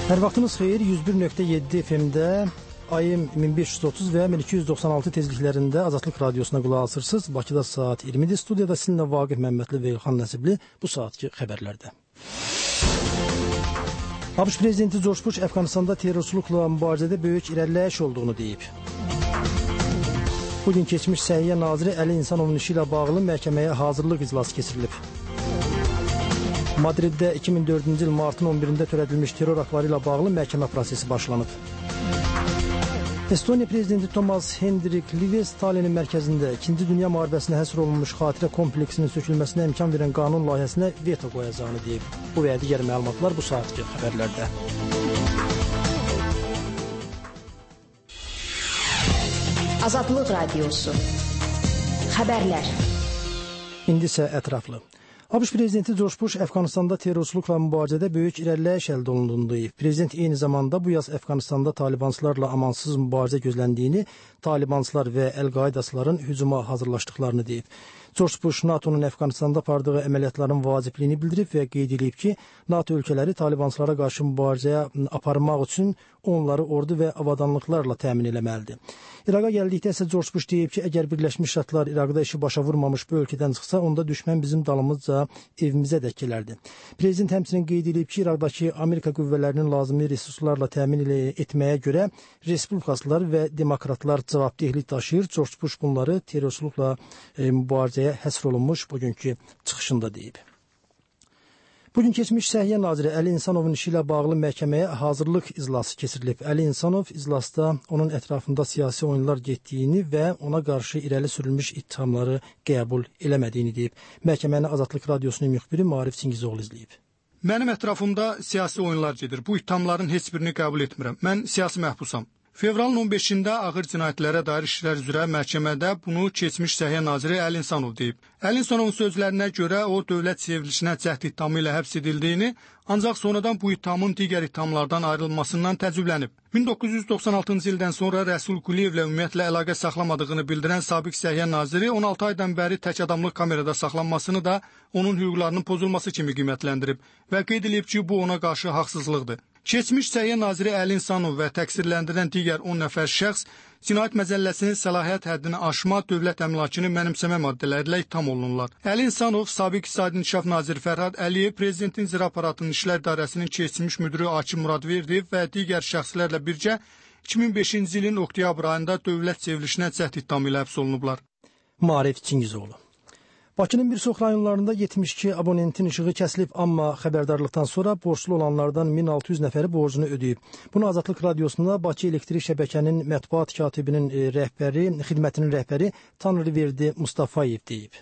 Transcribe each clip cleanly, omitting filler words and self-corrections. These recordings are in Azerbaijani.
Hər vaxtınız xeyir, 101.7 FM-də ayım 1530 və 1296 tezliklərində Azadlıq Radiosuna qulaq asırsınız. Bakıda saat 20-dir. Studiyada sizinlə Vaqif Məmmədli və İlxan Nəsibli bu saatki xəbərlərdə. ABŞ prezidenti George Bush Əfqanistanda terrorçuluqla mübarizədə böyük irəliləyiş olduğunu deyib. Bugün keçmiş Səhiyyə Naziri Əli İnsanovun işi ilə bağlı məhkəməyə hazırlıq iclası keçirilib. Madriddə 2004-cü il martın 11-də törədilmiş terror aktları ilə bağlı məhkəmə prosesi başlanıb. Estoniya prezidenti Tomas Hendrik Lives Tallinnin mərkəzində 2-ci Dünya müharibəsinə həsr olunmuş xatirə kompleksinin sökülməsinə imkan verən qanun layihəsinə veto qoyacağını deyib. Bu və digər məlumatlar bu saatki xəbərlərdə. Azadlıq Radiosu. Xəbərlər. İndi isə ətraflı. ABŞ prezidenti George Bush Əfqanistanda terrorçuluqla mübarizədə böyük irəliləyiş əldə olunduğunu deyib. Prezident eyni zamanda bu yaz Əfqanistanda talibanslarla amansız mübarizə gözləndiyini, talibanslar və Əl-Qaidasların hücuma hazırlaşdıqlarını deyib. George Bush NATO-nun Əfqanistanda apardığı əməliyyatların vacibliyini bildirib və qeyd edib ki, NATO ölkələri talibanslara qarşı mübarizəyə aparmaq üçün onları ordu və avadanlıqlarla təmin eləməlidir. İraqa gəldikdə isə George Bush deyib ki, əgər Birləşmiş Ştatlar İraqda işi başa vurmamış bu ölkədən çıxsa, onda düşmən bizim dalımızca evimizə də gələrdi. Prezident həmçinin qeyd edib ki, İraqdakı Amerika qüvvələrinin lazımi resurslarla təmin etməyə görə respublikaçılar və demokratlar cavabdehlik daşıyır. George Bush bunları terrorçuluqla mübarizəyə həsr olunmuş bugünkü çıxışında deyib. Bugün keçmiş Səhiyyə Naziri Əli İnsanovun işi ilə bağlı məhkəməyə hazırlıq iclası keçirilib. Əli İnsanov iclasda onun ətrafında siyasi oyunlar getdiyini və ona qarşı irəli sürülmüş ittihamları qəbul eləmədiyini deyib. Məhkəməni Azadlıq Radiosunun müxbiri Maarif Çingizoğlu izləyib. Mənim ətrafımda siyasi oyunlar gedir. Bu ittihamların heç birini qəbul etmirəm. Mən siyasi məhbusam. Fevralın 15-də ağır cinayətlərə dair işlər üzrə məhkəmədə bunu keçmiş Səhiyyə Naziri Əli İnsanov deyib. Əli İnsanovun sözlərinə görə o dövlət çevrilişinə cəhd ittihamı ilə həbs edildiyini, ancaq sonradan bu ittihamın digər ittihamlardan ayrılmasından təəccüblənib. 1996-cı ildən sonra Rəsul Quliyevlə ümumiyyətlə əlaqə saxlamadığını bildirən sabiq Səhiyyə Naziri 16 aydan bəri tək adamlıq kamerada saxlanmasını da onun hüquqlarının pozulması kimi qiymətləndirib və qeyd edib ki, bu ona qarşı haqsızlıqdır. Keçmiş Səhiyyə Naziri Əli İnsanov və təqsirləndirilən digər 10 nəfər şəxs Cinayət Məcəlləsinin səlahiyyət həddini aşma, dövlət əmlakını mənimsəmə maddələri ilə ittiham olunurlar. Əli İnsanov, sabiq İqtisadi İnkişaf naziri Fərhad Əliyev, Prezidentin İcra Aparatının İşlər İdarəsinin keçmiş müdiri Akif Muradverdiyev və digər şəxslərlə birgə 2005-ci ilin oktyabr ayında dövlət çevrilişinə cəhd ittihamı ilə həbs olunublar. Maarif Çingizoğlu. Bakının bir çox rayonlarında 72 abonentin işığı kəsilib, amma xəbərdarlıqdan sonra borclu olanlardan 1600 nəfəri borcunu ödəyib. Bunu Azadlıq Radiosunda Bakı Elektrik Şəbəkənin mətbuat katibinin xidmətinin rəhbəri Tanrıverdi Mustafayev deyib.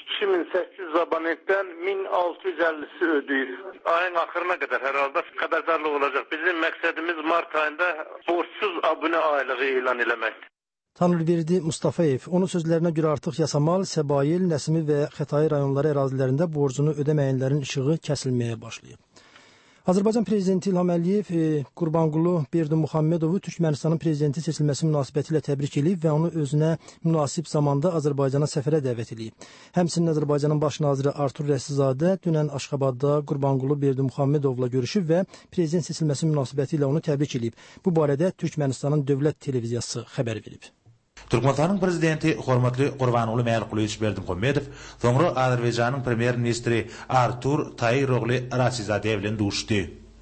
2800 abonentdən 1650'si ödəyir. Ayın axırına qədər hər halda xəbərdarlıq olacaq. Bizim məqsədimiz mart ayında borçsuz abunə aylığı elan eləməkdir. Tanrıverdi Mustafayev, onun sözlərinə görə artıq Yasamal, Səbail, Nəsimi və Xətai rayonları ərazilərində borcunu ödəməyənlərin işığı kəsilməyə başlayıb. Azərbaycan prezidenti İlham Əliyev Qurbanqulu Berdimuhammedovu Türkmənistanın prezidenti seçilməsi münasibətilə təbrik edib və onu özünə münasib zamanda Azərbaycana səfərə dəvət edib. Həmçinin Azərbaycanın baş naziri Artur Rəsizadə dünən Aşqabadda Qurbanqulu Berdimuhammedovla görüşüb və prezident seçilməsi münasibətilə onu təbrik edib. Bu barədə Türkmənistanın dövlət televiziyası xəbər verib. Türkmenistanın prezidenti Hormatly Qurbanqulu Mərquliyeviç Berdimuhammedov sonra Azərbaycanın premyer ministri Artur Tayiroğlu Rəsizadə ilə görüşdü.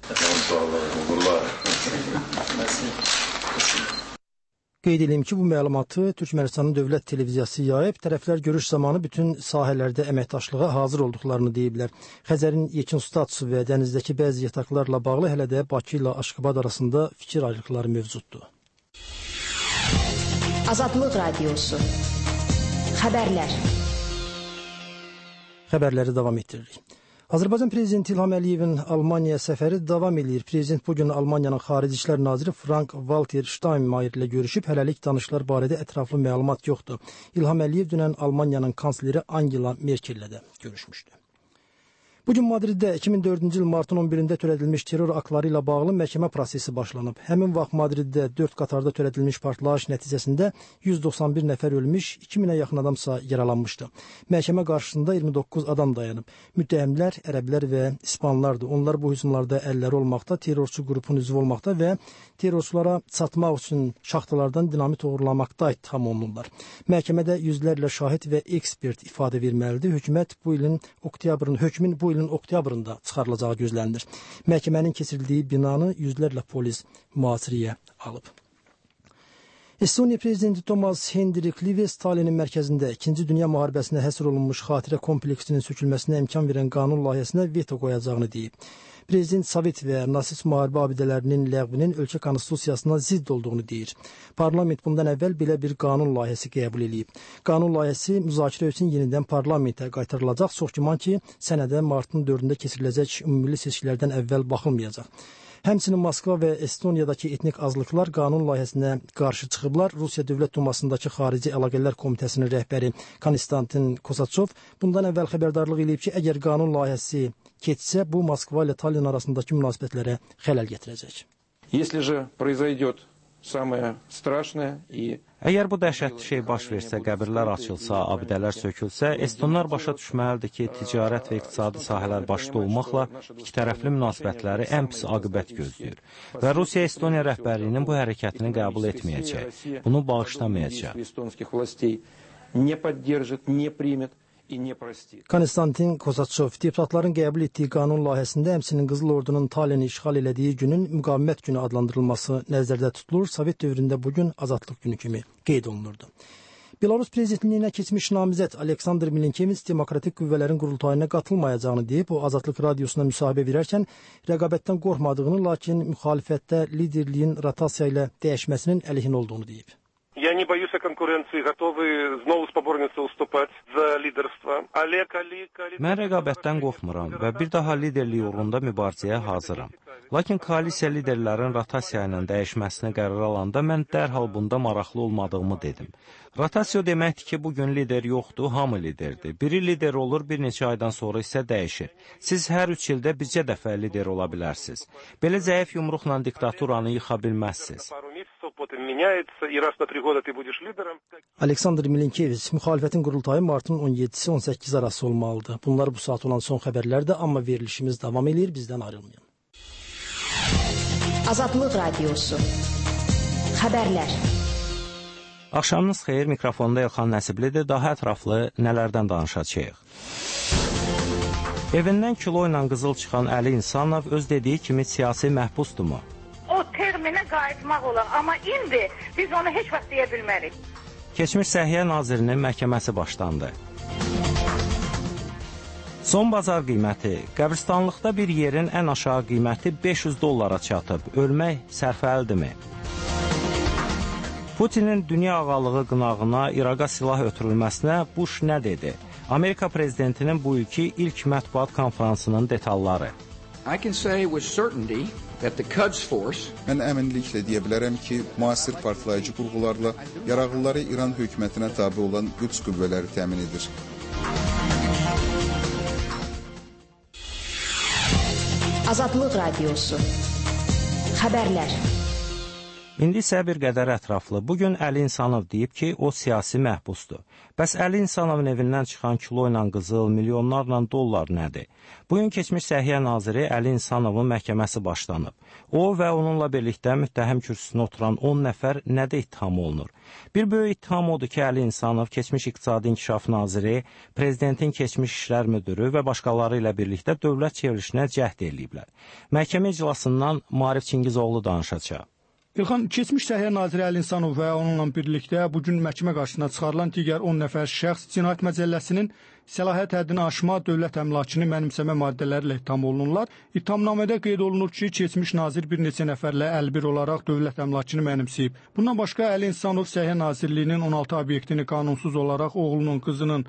Qeyd edeyim ki, bu məlumatı Türkmənistanın dövlət televiziyası yayıb, tərəflər görüş zamanı bütün sahələrdə əməkdaşlığa hazır olduqlarını deyiblər. Xəzərin yekun statusu və dənizdəki bəzi yataqlarla bağlı hələ də Bakı ilə Aşqabad arasında fikir ayrılıqları mövcuddur. Azadlıq Radiosu. Xəbərlər. Xəbərləri davam etdiririk. Azərbaycan prezidenti İlham Əliyevin Almaniya səfəri davam edir. Prezident bugün Almaniyanın Xarici İşlər naziri Frank-Walter Steinmeier ilə görüşüb, hələlik danışıqlar barədə ətraflı məlumat yoxdur. İlham Əliyev dünən Almaniyanın kansleri Angela Merkel ilə də görüşmüşdü. Bugün Madriddə 2004-cü il martın 11-də törədilmiş terror aktları ilə bağlı məhkəmə prosesi başlanıb. Həmin vaxt Madriddə 4 qatarda törədilmiş partlayış nəticəsində 191 nəfər ölmüş, 2000-ə yaxın adamsa yaralanmışdı. Məhkəmə qarşısında 29 adam dayanıb. Müttəhimlər ərəblər və ispanlardır. Onlar bu hücumlarda əlləri olmaqda, terrorçu qrupun üzvü olmaqda və terrorçulara çatmaq üçün şaxtalardan dinamit uğurlamaqda ittiham olunurlar. Məhkəmədə yüzlərlə şahid və ekspert ifadə verməlidir. Hökmün bu ilin oktyabrında çıxarılacağı gözlənilir. Məhkəmənin keçirildiyi binanı yüzlərlə polis mühasirəyə alıb. Estoniya prezidenti Toomas Hendrik Ilves Stalinin mərkəzində 2-ci Dünya müharibəsinə həsr olunmuş xatirə kompleksinin sökülməsinə imkan verən qanun layihəsinə veto qoyacağını deyib. Prezident Sovet və nasist müharibə abidələrinin ləğvinin ölkə konstitusiyasına zidd olduğunu deyir. Parlament bundan əvvəl belə bir qanun layihəsi qəbul edib. Qanun layihəsi müzakirə üçün yenidən parlamentə qaytarılacaq, çox güman ki, sənədə martın 4-də keçiriləcək ümumi seçkilərdən əvvəl baxılmayacaq. Həmçinin Moskva və Estoniyadakı etnik azlıqlar qanun layihəsinə qarşı çıxıblar. Rusiya Dövlət Dumasındakı Xarici Əlaqələr Komitəsinin rəhbəri Konstantin Kosatsov bundan əvvəl xəbərdarlıq edib ki, əgər qanun layihəsi keçsə, bu Moskva ilə Tallinn arasındakı münasibətlərə xələl gətirəcək. Əgər bu dəhşətli şey baş versə, qəbirlər açılsa, abidələr sökülsə, estonlar başa düşməlidir ki, ticarət və iqtisadi sahələr başda olmaqla ikitərəfli münasibətləri ən pis aqibət gözləyir. Və Rusiya Estoniya rəhbərliyinin bu hərəkətini qəbul etməyəcək, bunu bağışlamayacaq. Konstantin Kosatsov deputatların qəbul etdiyi qanun layihəsində həmçinin Qızıl Ordunun Tallinni işğal elədiyi günün müqavimət günü adlandırılması nəzərdə tutulur. Sovet dövründə bugün azadlıq günü kimi qeyd olunurdu. Belarus prezidentliyinə keçmiş namizəd Aleksandr Milinkevich demokratik qüvvələrin qurultayına qatılmayacağını deyib, o Azadlıq radiosuna müsahibə verərkən rəqabətdən qorxmadığını, lakin müxalifətdə liderliyin rotasiya ilə dəyişməsinin əleyhinə olduğunu deyib. Я не боюсь конкуренции, готовы снова споборница уступать за лидерство. Mən rəqabətdən qorxmuram və bir daha liderlik uğrunda mübarizəyə hazıram. Lakin koalisiya liderlərin rotasiya ilə dəyişməsini qərar alanda mən dərhal bunda maraqlı olmadığımı dedim. Rotasiya deməkdir ki, bugün lider yoxdur, hamı liderdir. Biri lider olur, bir neçə aydan sonra isə dəyişir. Siz hər 3 ildə bircə dəfə lider ola bilərsiniz. Belə zəif yumruqla diktaturanı yıxa bilməzsiniz. Aleksandr Milinkevich, müxalifətin qurultayı martın 17-si 18 arası olmalıdır. Bunlar bu saat olan son xəbərlərdir, amma verilişimiz davam edir, bizdən ayrılmayın. Azadlıq Radiosu. Xəbərlər. Axşamınız xeyir, mikrofonda Elxan Nəsiblidir. Daha ətraflı nələrdən danışacağıq? Evindən kilo ilə qızıl çıxan Əli İnsanov öz dediyi kimi siyasi məhbusdurmu? O terminə qayıtmaq olar, amma indi biz onu heç vaxt deyə bilmərik. Keçmiş Səhiyyə Nazirinin məhkəməsi başlandı. Son bazar qiyməti. Qəbristanlıqda bir yerin ən aşağı qiyməti $500 çatıb. Ölmək sərfəlidirmi? Putinin dünya ağalığı qınağına İraqa silah ötürülməsinə Bush nə dedi? Amerika prezidentinin bu ilki ilk mətbuat konferansının detalları. Mən əminliklə deyə bilərəm ki, müasir partlayıcı qurğularla yarağlıları İran hökumətinə tabe olan Qüds qüvvələri təmin edir. Azadlıq Radiosu. Xəbərlər. İndi isə bir qədər ətraflı. Bugün Əli İnsanov deyib ki, o siyasi məhbusdur. Bəs Əli İnsanovun evindən çıxan kilo ilə qızıl, milyonlarla dollar nədir? Bugün keçmiş Səhiyyə Naziri Əli İnsanovun məhkəməsi başlanıb. O və onunla birlikdə müttəhim kürsüsünə oturan 10 nəfər nədə ittiham olunur? Bir böyük ittiham odur ki, Əli İnsanov keçmiş İqtisadi İnkişaf Naziri, prezidentin keçmiş işlər müdürü və başqaları ilə birlikdə dövlət çevrilişinə cəhd ediblər. Məhkəmə iclasından Maarif Çingizoğlu danışacaq. İlxan, keçmiş Səhiyyə Naziri Əli İnsanov və onunla birlikdə bugün məhkəmə qarşısına çıxarılan digər 10 nəfər şəxs Cinayət Məcəlləsinin səlahiyyət həddini aşma, dövlət əmlakını mənimsəmə maddələri ilə ittiham olunurlar. İttihamnamədə qeyd olunur ki, keçmiş nazir bir neçə nəfərlə əlbir olaraq dövlət əmlakını mənimsəyib. Bundan başqa Əli İnsanov Səhiyyə Nazirliyinin 16 obyektini qanunsuz olaraq oğlunun, qızının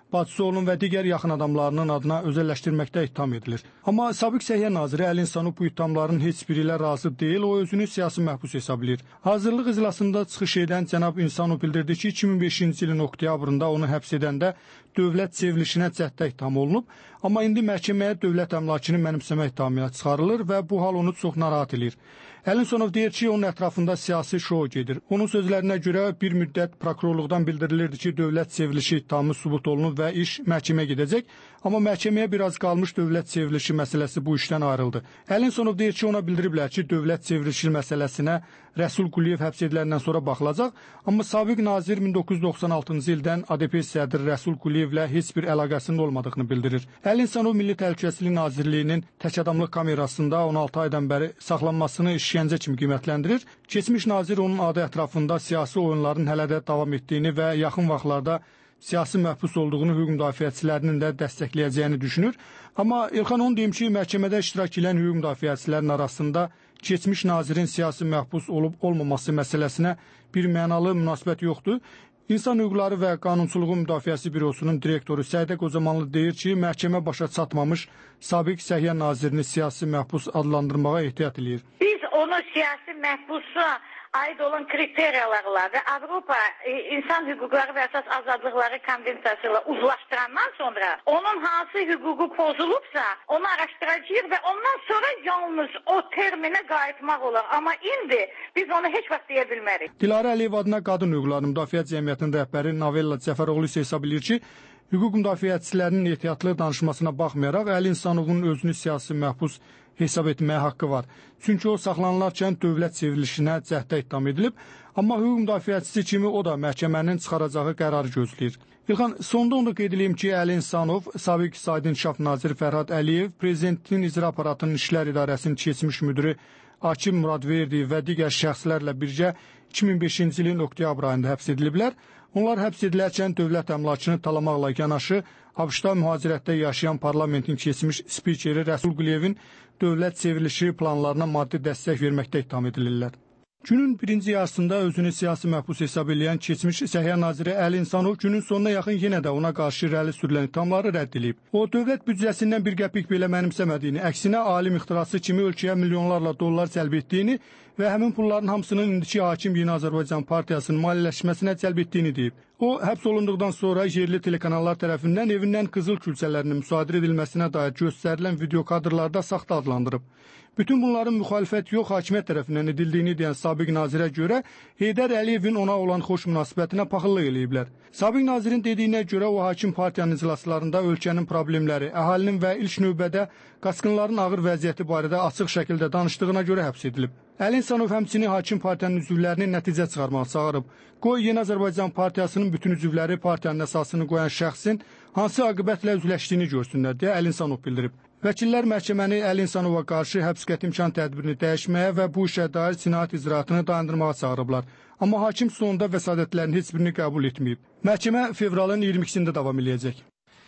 bacısı oğlunun və digər yaxın adamlarının adına özəlləşdirməkdə ittiham edilir. Amma sabiq Səhiyyə naziri Əli İnsanov bu ittihamların heç biri ilə razı deyil, o özünü siyasi məhbus hesab edir. Hazırlıq iclasında çıxış edən cənab İnsanov bildirdi ki, 2005-ci ilin oktyabrında onu həbs edəndə dövlət çevrilişinə cəhddə ittiham olunub, amma indi məhkəməyə dövlət əmlakını mənimsəmə ittihamına çıxarılır və bu hal onu çox narahat edir. Əli İnsanov deyir ki, onun ətrafında siyasi şou gedir. Onun sözlərinə görə bir müddət prokurorluqdan bildirilirdi ki, dövlət çevrilişi ittihamı sübut olunub və iş məhkəməyə gedəcək, amma məhkəməyə biraz qalmış dövlət çevrilişi məsələsi bu işdən ayrıldı. Əli İnsanov deyir ki, ona bildiriblər ki, dövlət çevrilişi məsələsinə Rəsul Quliyev həbs ediləndən sonra baxılacaq, amma sabiq nazir 1996-cı ildən ADP sədri Rəsul Quliyevlə heç bir əlaqəsinin olmadığını bildirir. Əli İnsanov Milli Təhlükəsizlik Nazirliyinin tək adamlıq kamerasında 16 aydan bəri saxlanmasını işgəncə kimi qiymətləndirir. Keçmiş nazir onun adı ətrafında siyasi oyunların hələ də davam etdiyini və yaxın vaxtlarda siyasi məhbus olduğunu hüquq müdafiəçilərinin də dəstəkləyəcəyini düşünür. Amma İlxan onu deyim ki, məhkəmədə iştirak edən hüquq müdafiəçilərin arasında keçmiş nazirin siyasi məhbus olub-olmaması məsələsinə bir mənalı münasibət yoxdur. İnsan Hüquqları və Qanunçuluğu Müdafiəsi Bürosunun direktoru Səidə Qocamanlı deyir ki, məhkəmə başa çatmamış sabiq Səhiyyə nazirini siyasi məhbus adlandırmağa ehtiyat edir. Biz onu siyasi məhbusa aid olan kriteriyalarla və Avropa İnsan Hüquqları və Əsas Azadlıqları Konvensiyası ilə uzlaşdırandan sonra onun hansı hüququ pozulubsa onu araşdıracağıq və ondan sonra yalnız o terminə qayıtmaq olar. Amma indi biz onu heç vaxt deyə bilmərik. Dilarə Əliyev adına Qadın Hüquqları Müdafiə Cəmiyyətinin rəhbəri Novella Cəfəroğlu isə hesab edir ki, hüquq müdafiəçilərinin ehtiyatlı danışmasına baxmayaraq Əli İnsanovun özünü siyasi məhbus hesab etməyə haqqı var. Çünki o saxlanılarkən dövlət çevrilişinə cəhddə ittiham edilib, amma hüquq müdafiəçisi kimi o da məhkəmənin çıxaracağı qərarı gözləyir. İlxan, sonda onu da qeyd edeyim ki, Əli İnsanov, sabiq İqtisadi İnkişaf naziri Fərhad Əliyev, Prezidentin İcra Aparatının İşlər İdarəsinin keçmiş müdiri Akif Muradverdiyev və digər şəxslərlə birgə 2005-ci ilin oktyabr ayında həbs ediliblər. Onlar həbs edilərkən dövlət əmlakını talamaqla yanaşı, ABŞ-da mühacirətdə yaşayan parlamentin keçmiş spikeri Rəsul Quliyevin dövlət çevrilişi planlarına maddi dəstək verməkdə ittiham edilirlər. Günün birinci yarısında özünü siyasi məhbus hesab edən keçmiş Səhiyyə naziri Əli İnsanov günün sonuna yaxın yenə də ona qarşı irəli sürülən ittihamları rədd edib. O, dövlət büdcəsindən bir qəpik belə mənimsəmədiyini, əksinə alim ixtirası kimi ölkəyə milyonlarla dollar cəlb etdiyini və həmin pulların hamısının indiki hakim Yeni Azərbaycan Partiyasının maliyyələşməsinə cəlb etdiyini deyib. O, həbs olunduqdan sonra yerli telekanallar tərəfindən evindən qızıl külçələrinin müsadirə edilməsinə dair göstərilən video kadrlarda saxta adlandırıb. Bütün bunların müxalifət yox, hakimiyyət tərəfindən edildiyini deyən sabiq nazirə görə Heydər Əliyevin ona olan xoş münasibətinə paxıllıq eləyiblər. Sabiq nazirin dediyinə görə o hakim partiyanın iclaslarında ölkənin problemləri, əhalinin və ilk növbədə qaçqınların ağır vəziyyəti barədə açıq şəkildə danışdığına görə həbs edilib. Əli İnsanov həmçinin hakim partiyanın üzvlərini nəticə çıxarmağa çağırıb. Qoy Yeni Azərbaycan Partiyasının bütün üzvləri partiyanın əsasını qoyan şəxsin hansı aqibətlə üzləşdiyini görsünlər deyə Əli İnsanov bildirib. Vəkillər məhkəməni Əli İnsanova qarşı həbs qəti imkan tədbirini dəyişməyə və bu işə dair cinayət icraatını dayandırmağa çağırıblar. Amma hakim sonunda vəsadətlərin heç birini qəbul etməyib. Məhkəmə fevralın 22-sində davam edəcək.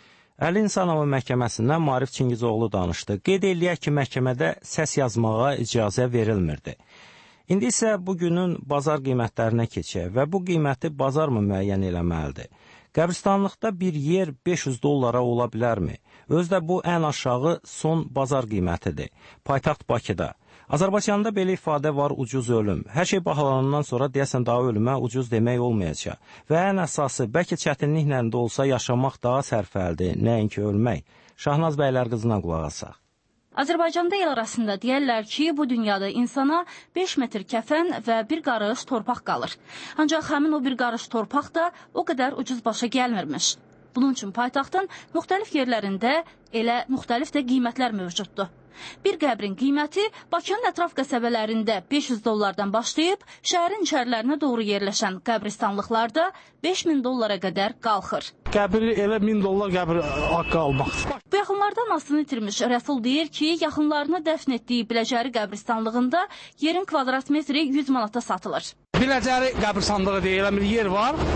Əli İnsanovun məhkəməsindən Maarif Çingizoğlu danışdı. Qeyd eləyək ki, məhkəmədə səs yazmağa icazə verilmirdi. İndi isə bugünün bazar qiymətlərinə keçək və bu qiyməti bazar mı müəyyən eləməlidir? Qəbristanlıqda bir yer 500 dollara ola bilərmi? Özdə bu ən aşağı son bazar qiymətidir. Paytaxt Bakıda. Azərbaycanda belə ifadə var, ucuz ölüm. Hər şey bahalanandan sonra deyəsən daha ölümə ucuz demək olmayacaq. Və ən əsası, bəlkə çətinliklə də olsa yaşamaq daha sərfəlidir, nəinki ölmək. Şahnaz bəylər qızına qulaq asaq. Azərbaycanda el arasında deyərlər ki, bu dünyada insana 5 metr kəfən və bir qarış torpaq qalır. Ancaq həmin o bir qarış torpaq da o qədər ucuz başa gəlmirmiş. Bunun üçün paytaxtın müxtəlif yerlərində elə müxtəlif də qiymətlər mövcuddur. Bir qəbrin qiyməti Bakının ətraf qəsəbələrində 500 dollardan başlayıb, şəhərin içərilərinə doğru yerləşən qəbristanlıqlarda 5000 dollara qədər qalxır. Qəbri elə 1000 dollar qəbir haqqı almaqdır. Bu yaxınlarda anasını itirmiş Rəsul deyir ki, yaxınlarını dəfn etdiyi Biləcəri qəbristanlığında yerin kvadrat metri 100 manata satılır. Biləcəri qəbristanlığı deyilən bir yer var.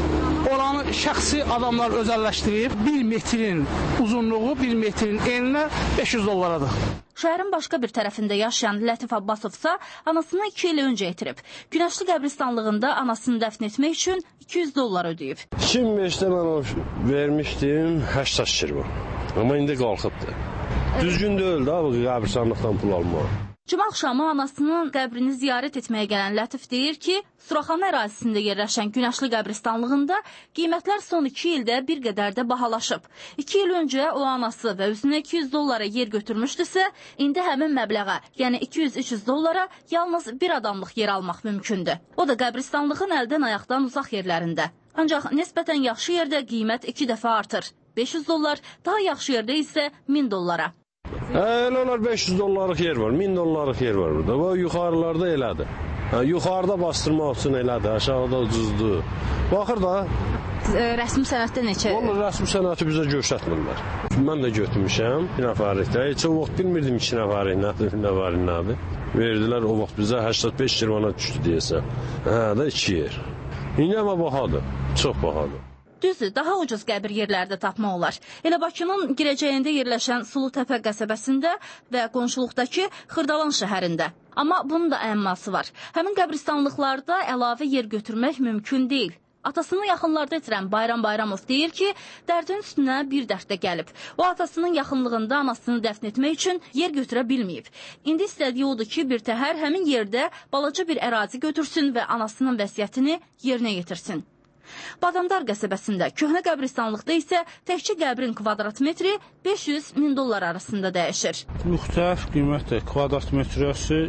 Oranı şəxsi adamlar özəlləşdirib 1 metrin uzunluğu 1 metrin eninə $500-dır. Şəhərin başqa bir tərəfində yaşayan Lətif Abbasovsa anasını 2 il öncə itirib. Günəşli qəbristanlığında anasını dəfn etmək üçün $200 ödəyib. 2005-də mən vermişdim 80 kirvan. Amma indi qalxıbdır. Düzgün deyil də bu qəbristanlıqdan pul almaq. Cümə axşamı anasının qəbrini ziyarət etməyə gələn Lətif deyir ki, Suraxanı ərazisində yerləşən Günəşli qəbristanlığında qiymətlər son 2 ildə bir qədər də bahalaşıb. 2 il öncə o anası və özünə $200 yer götürmüşdüsə, indi həmin məbləğə, yəni $200-300 yalnız bir adamlıq yer almaq mümkündür. O da qəbristanlığın əldən ayaqdan uzaq yerlərində. Ancaq nisbətən yaxşı yerdə qiymət 2 dəfə artır. $500, daha yaxşı yerdə isə $1000. Elə olar $500 yer var, $1000 yer var burada. Bu yuxarılarda elədir. Yuxarıda bastırmaq üçün elədir, aşağıda ucuzdur. Baxır da. Rəsmi sənətdə neçə? Vallahi rəsmi sənəti bizə göstərmirlər. Mən də götürmüşəm bir nəfərlikdə. Heç o vaxt bilmirdim 2 nəfərik nədir. Verdilər o vaxt bizə 85 kirvana düşdü deyəsən. Hə də 2 yer. İndi amma bahadır, çox bahadır. Düzdür, daha ucuz qəbir yerlərdə tapmaq olar. Elə Bakının girəcəyində yerləşən Sulutəpə qəsəbəsində və qonşuluqdakı Xırdalan şəhərində. Amma bunun da əyəmması var. Həmin qəbristanlıqlarda əlavə yer götürmək mümkün deyil. Atasını yaxınlarda itirən Bayram Bayramov deyir ki, dərdin üstünə bir dərd də gəlib. O atasının yaxınlığında anasını dəfn etmək üçün yer götürə bilməyib. İndi istədiyi odur ki, bir təhər həmin yerdə balaca bir ərazi götürsün və anasının vəsiyyətini yerinə yetirsin. Badamdar qəsəbəsində köhnə qəbristanlıqda isə təkcə qəbrin kvadrat metri $500-1000 arasında dəyişir. Müxtəlif qiymətdir. Kvadrat metrəsi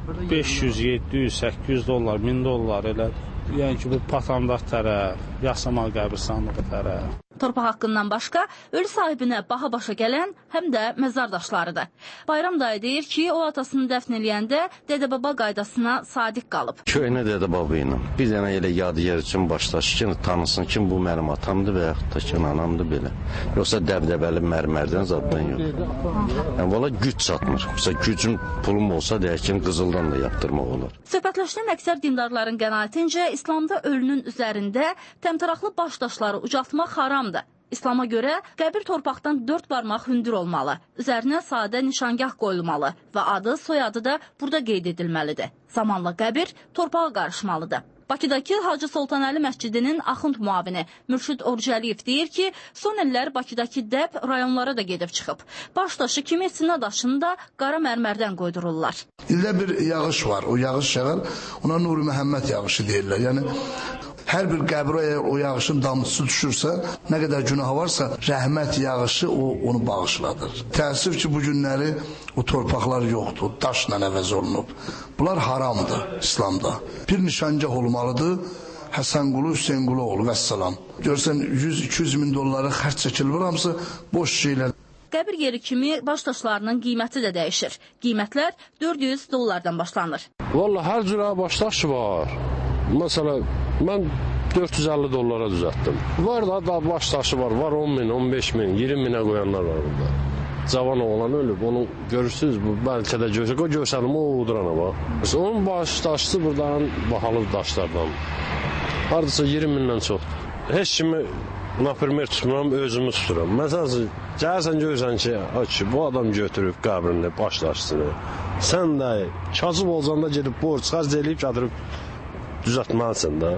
$500, $700, $800, $1000 elədir. Yəni ki, bu Patandar tərəf, Yasamal qəbristanlığı tərəf. Torpaq haqqından başqa ölü sahibinə baha başa gələn həm də məzar daşlarıdır. Bayram dayı deyir ki, o atasını dəfn eləyəndə dədə-baba qaydasına sadiq qalıb. Köhnə dədə-baba ilə bir dənə elə yadigar üçün başdaşı ki, tanısın ki, bu mənim atamdır və yaxud da ki, anamdır belə. Yoxsa dəbdəbəli mərmərdən zaddan yox. Yəni, valla güc çatmır. Mesela gücün pulum olsa deyək ki, qızıldan da yaptırmaq olar. Söhbətləşən əksər dindarların qənaətincə İslamda ölünün üzərində təmtəraqlı baş daşları ucaltmaq haramdır. İslama görə qəbir torpaqdan 4 barmaq hündür olmalı, üzərinə sadə nişangah qoyulmalı və adı, soyadı da burada qeyd edilməlidir. Zamanla qəbir torpağa qarışmalıdır. Bakıdakı Hacı Sultanəli məscidinin axund muavini Mürşid Orucəliyev deyir ki, son illər Bakıdakı dəb rayonlara da gedib çıxıb. Baş daşı kimi Sina daşını da qara mərmərdən qoydururlar. İldə bir yağış var, o yağış yağar, ona Nuri Məhəmməd yağışı deyirlər. Yəni hər bir qəbrə əgər o yağışın damlısı düşürsə, nə qədər günah varsa, rəhmət yağışı onu bağışladır. Təəssüf ki, bu günləri o torpaqlar yoxdur, daşla əvəz olunub. Bunlar haramdır İslamda. Bir nişangah olmalıdır, Həsənqulu, Hüseynqulu oğlu vəssalam. Görsən, $100-200 min xərc çəkilmir, hamısı boş şeylər. Qəbir yeri kimi baş daşlarının qiyməti də dəyişir. Qiymətlər $400 başlanır. Vallahi hər cürə baş daşı var. Məsələn, mən $450 düzəltdim. Var da baş daşı var 10 min, 15 min, 20 minə qoyanlar var burada. Cavan oğlan ölüb, onu görürsünüz, bu bəlkə də görsək, o görsəlim, o udurana bax. Onun baş daşısı buradan bahalı daşlardan. Hardasa 20 mindən çoxdur. Heç kimi napirmer tutmuram, özümü tuturam. Məsələn, gəlsən görsən ki, bu adam götürüb qəbrini, baş daşısını. Sən də kasıb olacanda gedib borc xərc eləyib, gətirib düzəltməlisən də.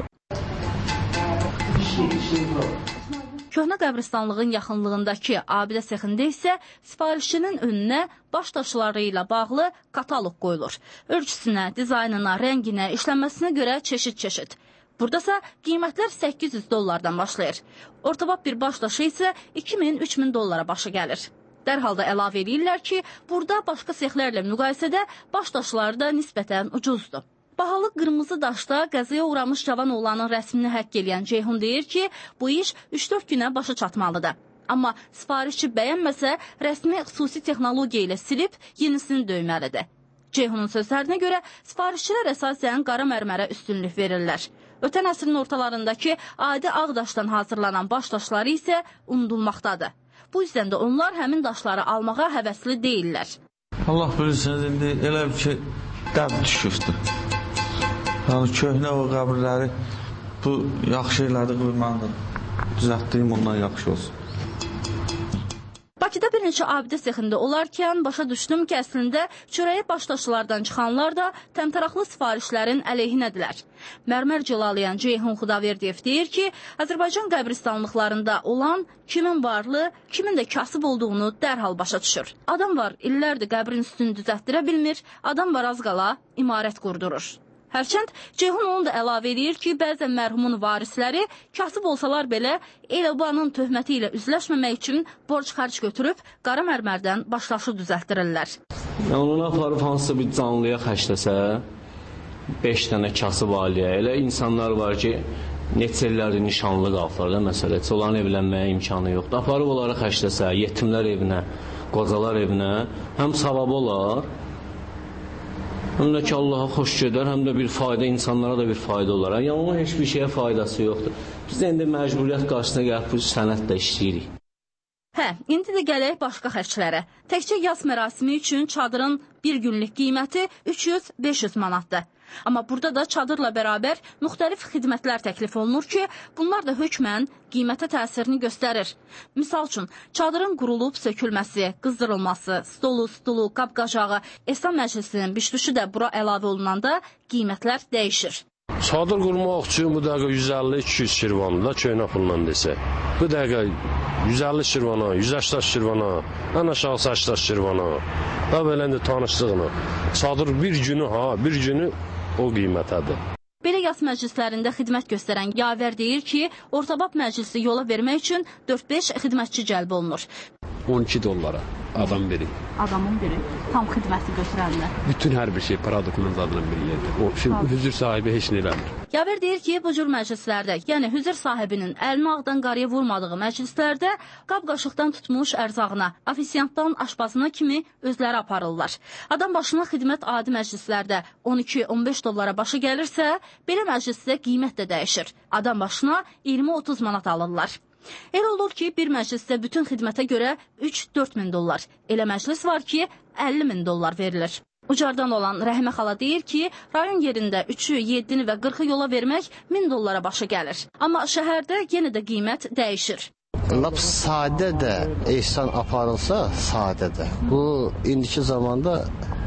Köhnə qəbristanlığın yaxınlığındakı abidə sexində isə sifarişçinin önünə baş daşları ilə bağlı kataloq qoyulur. Ölçüsünə, dizaynına, rənginə, işlənməsinə görə çeşid-çeşid. Buradasa qiymətlər $800 başlayır. Ortabab bir baş daşı isə $2000-3000 başa gəlir. Dərhal da əlavə edirlər ki, burada başqa sexlərlə müqayisədə baş daşları da nisbətən ucuzdur. Bahalı qırmızı daşda qəzaya uğramış cavan oğlanın rəsmini həkk eləyən Ceyhun deyir ki, bu iş 3-4 günə başa çatmalıdır. Amma sifarişçi bəyənməsə, rəsmi xüsusi texnologiya ilə silib yenisini döyməlidir. Ceyhunun sözlərinə görə sifarişçilər əsasən qara mərmərə üstünlük verirlər. Ötən əsrin ortalarındakı adi ağ daşdan hazırlanan baş daşları isə unudulmaqdadır. Bu yüzden də onlar həmin daşları almağa həvəsli deyirlər. Allah bilirsiniz, indi elə ki, dəb düşübdür. Yəni, köhnə o qəbirləri Bu yaxşı elədi, qoy mən də düzəltdiyim ondan yaxşı olsun. Bakıda bir neçə abidə sexində olarkən başa düşdüm ki, əslində çörəyi başdaşlardan çıxanlar da təmtəraqlı sifarişlərin əleyhinədirlər. Mərmər cilalayan Ceyhun Xudaverdiyev deyir ki, Azərbaycan qəbristanlıqlarında olan kimin varlı, kimin də kasıb olduğunu dərhal başa düşür. Adam var, illərdir qəbrin üstünü düzəltdirə bilmir, adam var az qala imarət qurdurur. Hərçənd Ceyhun onu da əlavə edir ki, bəzən mərhumun varisləri kasıb olsalar belə el-obanın töhməti ilə üzləşməmək üçün borc xərc götürüb qara mərmərdən başdaşı düzəltdirirlər. Onu aparıb hansısa bir canlıya xərcləsə, 5 dənə kasıb ailəyə, elə insanlar var ki, neçə illərdir nişanlı qalıblar da məsələ, heç onların evlənməyə imkanı yoxdur. Aparıb onları xərcləsə, yetimlər evinə, qocalar evinə, həm savabı olar, həm də ki, Allaha xoş gedər, həm də bir fayda, insanlara da bir fayda olar. Yəni, onun heç bir şeyə faydası yoxdur. Biz də indi məcburiyyət qarşısına gəlib bu sənətlə işləyirik. Hə, indi də gələk başqa xərclərə. Təkcə yas mərasimi üçün çadırın bir günlük qiyməti 300-500 manatdır. Amma burada da çadırla bərabər müxtəlif xidmətlər təklif olunur ki, bunlar da hökmən qiymətə təsirini göstərir. Misal üçün, çadırın qurulub sökülməsi, qızdırılması, stolu, qab-qacağı, ehsan məclisinin bişdüşü də bura əlavə olunanda qiymətlər dəyişir. Çadır qurmaq üçün bu dəqiqə 150-200 şirvandır da, köynə pulla desə. Bu dəqiqə 150 şirvana, 180 şirvana, ən aşağı 80 şirvana. Da belə indi tanışdığını. Çadır bir günü o qiymətədir. Belə yas məclislərində xidmət göstərən yavər deyir ki, ortabab məclisi yola vermək üçün 4-5 xidmətçi cəlb olunur. $12 adam biri. Adamın biri, tam xidməti götürənlə. Bütün hər bir şey paradokunun zadının biri yerdir. O, şimdi hüzür sahibi heç nə eləmir. Yavər deyir ki, bu cür məclislərdə, yəni hüzür sahibinin əlini ağdan qarıya vurmadığı məclislərdə qab-qaşıqdan tutmuş ərzağına, ofisiantdan aşpazına kimi özləri aparırlar. Adam başına xidmət adi məclislərdə $12-15 başa gəlirsə, belə məclisdə qiymət də dəyişir. Adam başına 20-30 manat alırlar. Elə olur ki, bir məclisdə bütün xidmətə görə $3-4 min. Elə məclis var ki, $50.000 verilir. Ucardan olan Rəhmə xala deyir ki, rayon yerində 3-ü, 7-ni və 40-ı yola vermək $1000 başa gəlir. Amma şəhərdə yenə də qiymət dəyişir. Lap sadə də ehsan aparılsa, sadə də. Bu, indiki zamanda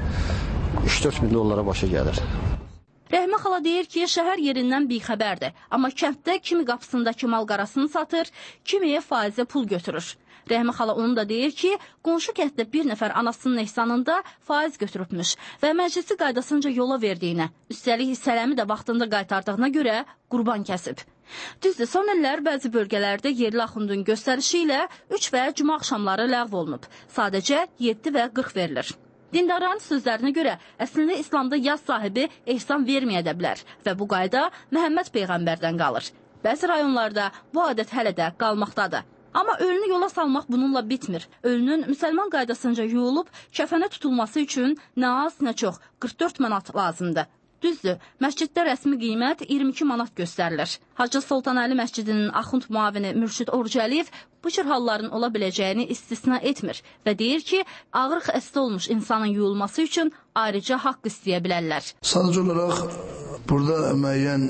$3-4 min başa gəlir. Rəhmə xala deyir ki, şəhər yerindən bixəbərdir. Amma kənddə kimi qapısındakı mal qarasını satır, kimi faizə pul götürür. Rəhmə xala onu da deyir ki, qonşu kənddə bir nəfər anasının ehsanında faiz götürübmüş və məclisi qaydasınca yola verdiyinə, üstəlik hissələmi də vaxtında qaytardığına görə qurban kəsib. Düzdür, son illər bəzi bölgələrdə yerli axundun göstərişi ilə 3 və cuma axşamları ləğv olunub. Sadəcə 7 və 40 verilir. Dindarların sözlərinə görə, əslində İslamda yas sahibi ehsan verməyə də bilər və bu qayda Məhəmməd Peyğəmbərdən qalır. Bəzi rayonlarda bu adət hələ də qalmaqdadır. Amma ölünü yola salmaq bununla bitmir. Ölünün müsəlman qaydasınca yuyulub kəfənə tutulması üçün nə az, nə çox 44 manat lazımdır. Düzdür, məsciddə rəsmi qiymət 22 manat göstərilir. Hacı Sultanəli məscidinin axund müavini Mürşid Orucəliyev bu cür halların ola biləcəyini istisna etmir və deyir ki, ağır xəstə olmuş insanın yuyulması üçün ayrıca haqq istəyə bilərlər. Sadəcə olaraq burada müəyyən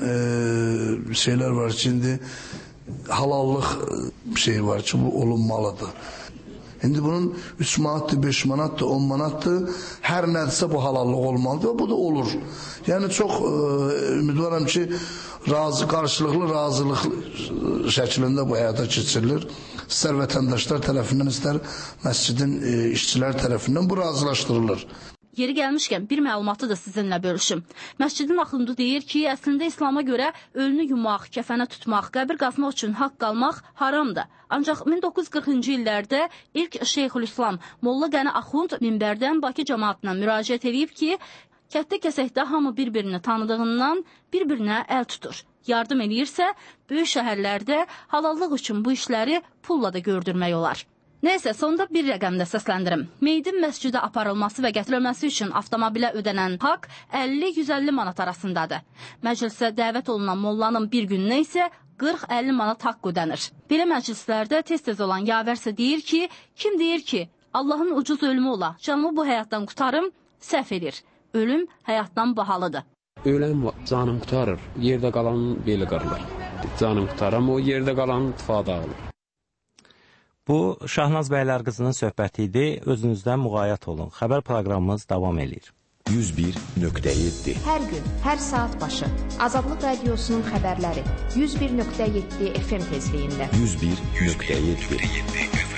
şeylər var ki, indi halallıq şey var ki, bu olunmalıdır. İndi bunun 3 manatdır, 5 manatdır, 10 manatdır, hər nədirsə bu halallıq olmalıdır və bu da olur. Yəni çox ümidvaram ki, qarşılıqlı razılıq şəklində bu həyata keçirilir. İstər vətəndaşlar tərəfindən, istər məscidin işçilər tərəfindən bu razılaşdırılır. Yeri gəlmişkən bir məlumatı da sizinlə bölüşüm. Məscidin axundu deyir ki, əslində İslama görə ölünü yumaq, kəfənə tutmaq, qəbir qazmaq üçün haqq almaq haramdır. Ancaq 1940-cı illərdə ilk Şeyxülislam Molla Qəni Axund minbərdən Bakı cəmaatına müraciət edib ki, kətdə kəsəkdə hamı bir-birini tanıdığından bir-birinə əl tutur. Yardım edirsə, böyük şəhərlərdə halallıq üçün bu işləri pulla da gördürmək olar. Nəysə, sonda bir rəqəmdə səsləndirim. Meydin məscidə aparılması və gətirilməsi üçün avtomobilə ödənən haqq 50-150 manat arasındadır. Məclisə dəvət olunan mollanın bir gününə isə 40-50 manat haqq ödənir. Belə məclislərdə tez-tez olan yavərsə deyir ki, kim deyir ki, Allahın ucuz ölümü ola, canımı bu həyatdan qutarım, səhv edir. Ölüm həyatdan bahalıdır. Öləm canım qutarır, yerdə qalanın beli qırılır. canım qutaram, o yerdə qalan ittifaq dağılır. Bu, Şahnaz Bəylər qızının söhbəti idi. Özünüzdən müğayət olun. Xəbər proqramımız davam edir. 101.7 Hər gün, hər saat başı Azadlıq Radiosunun xəbərləri 101.7 FM tezliyində 101.7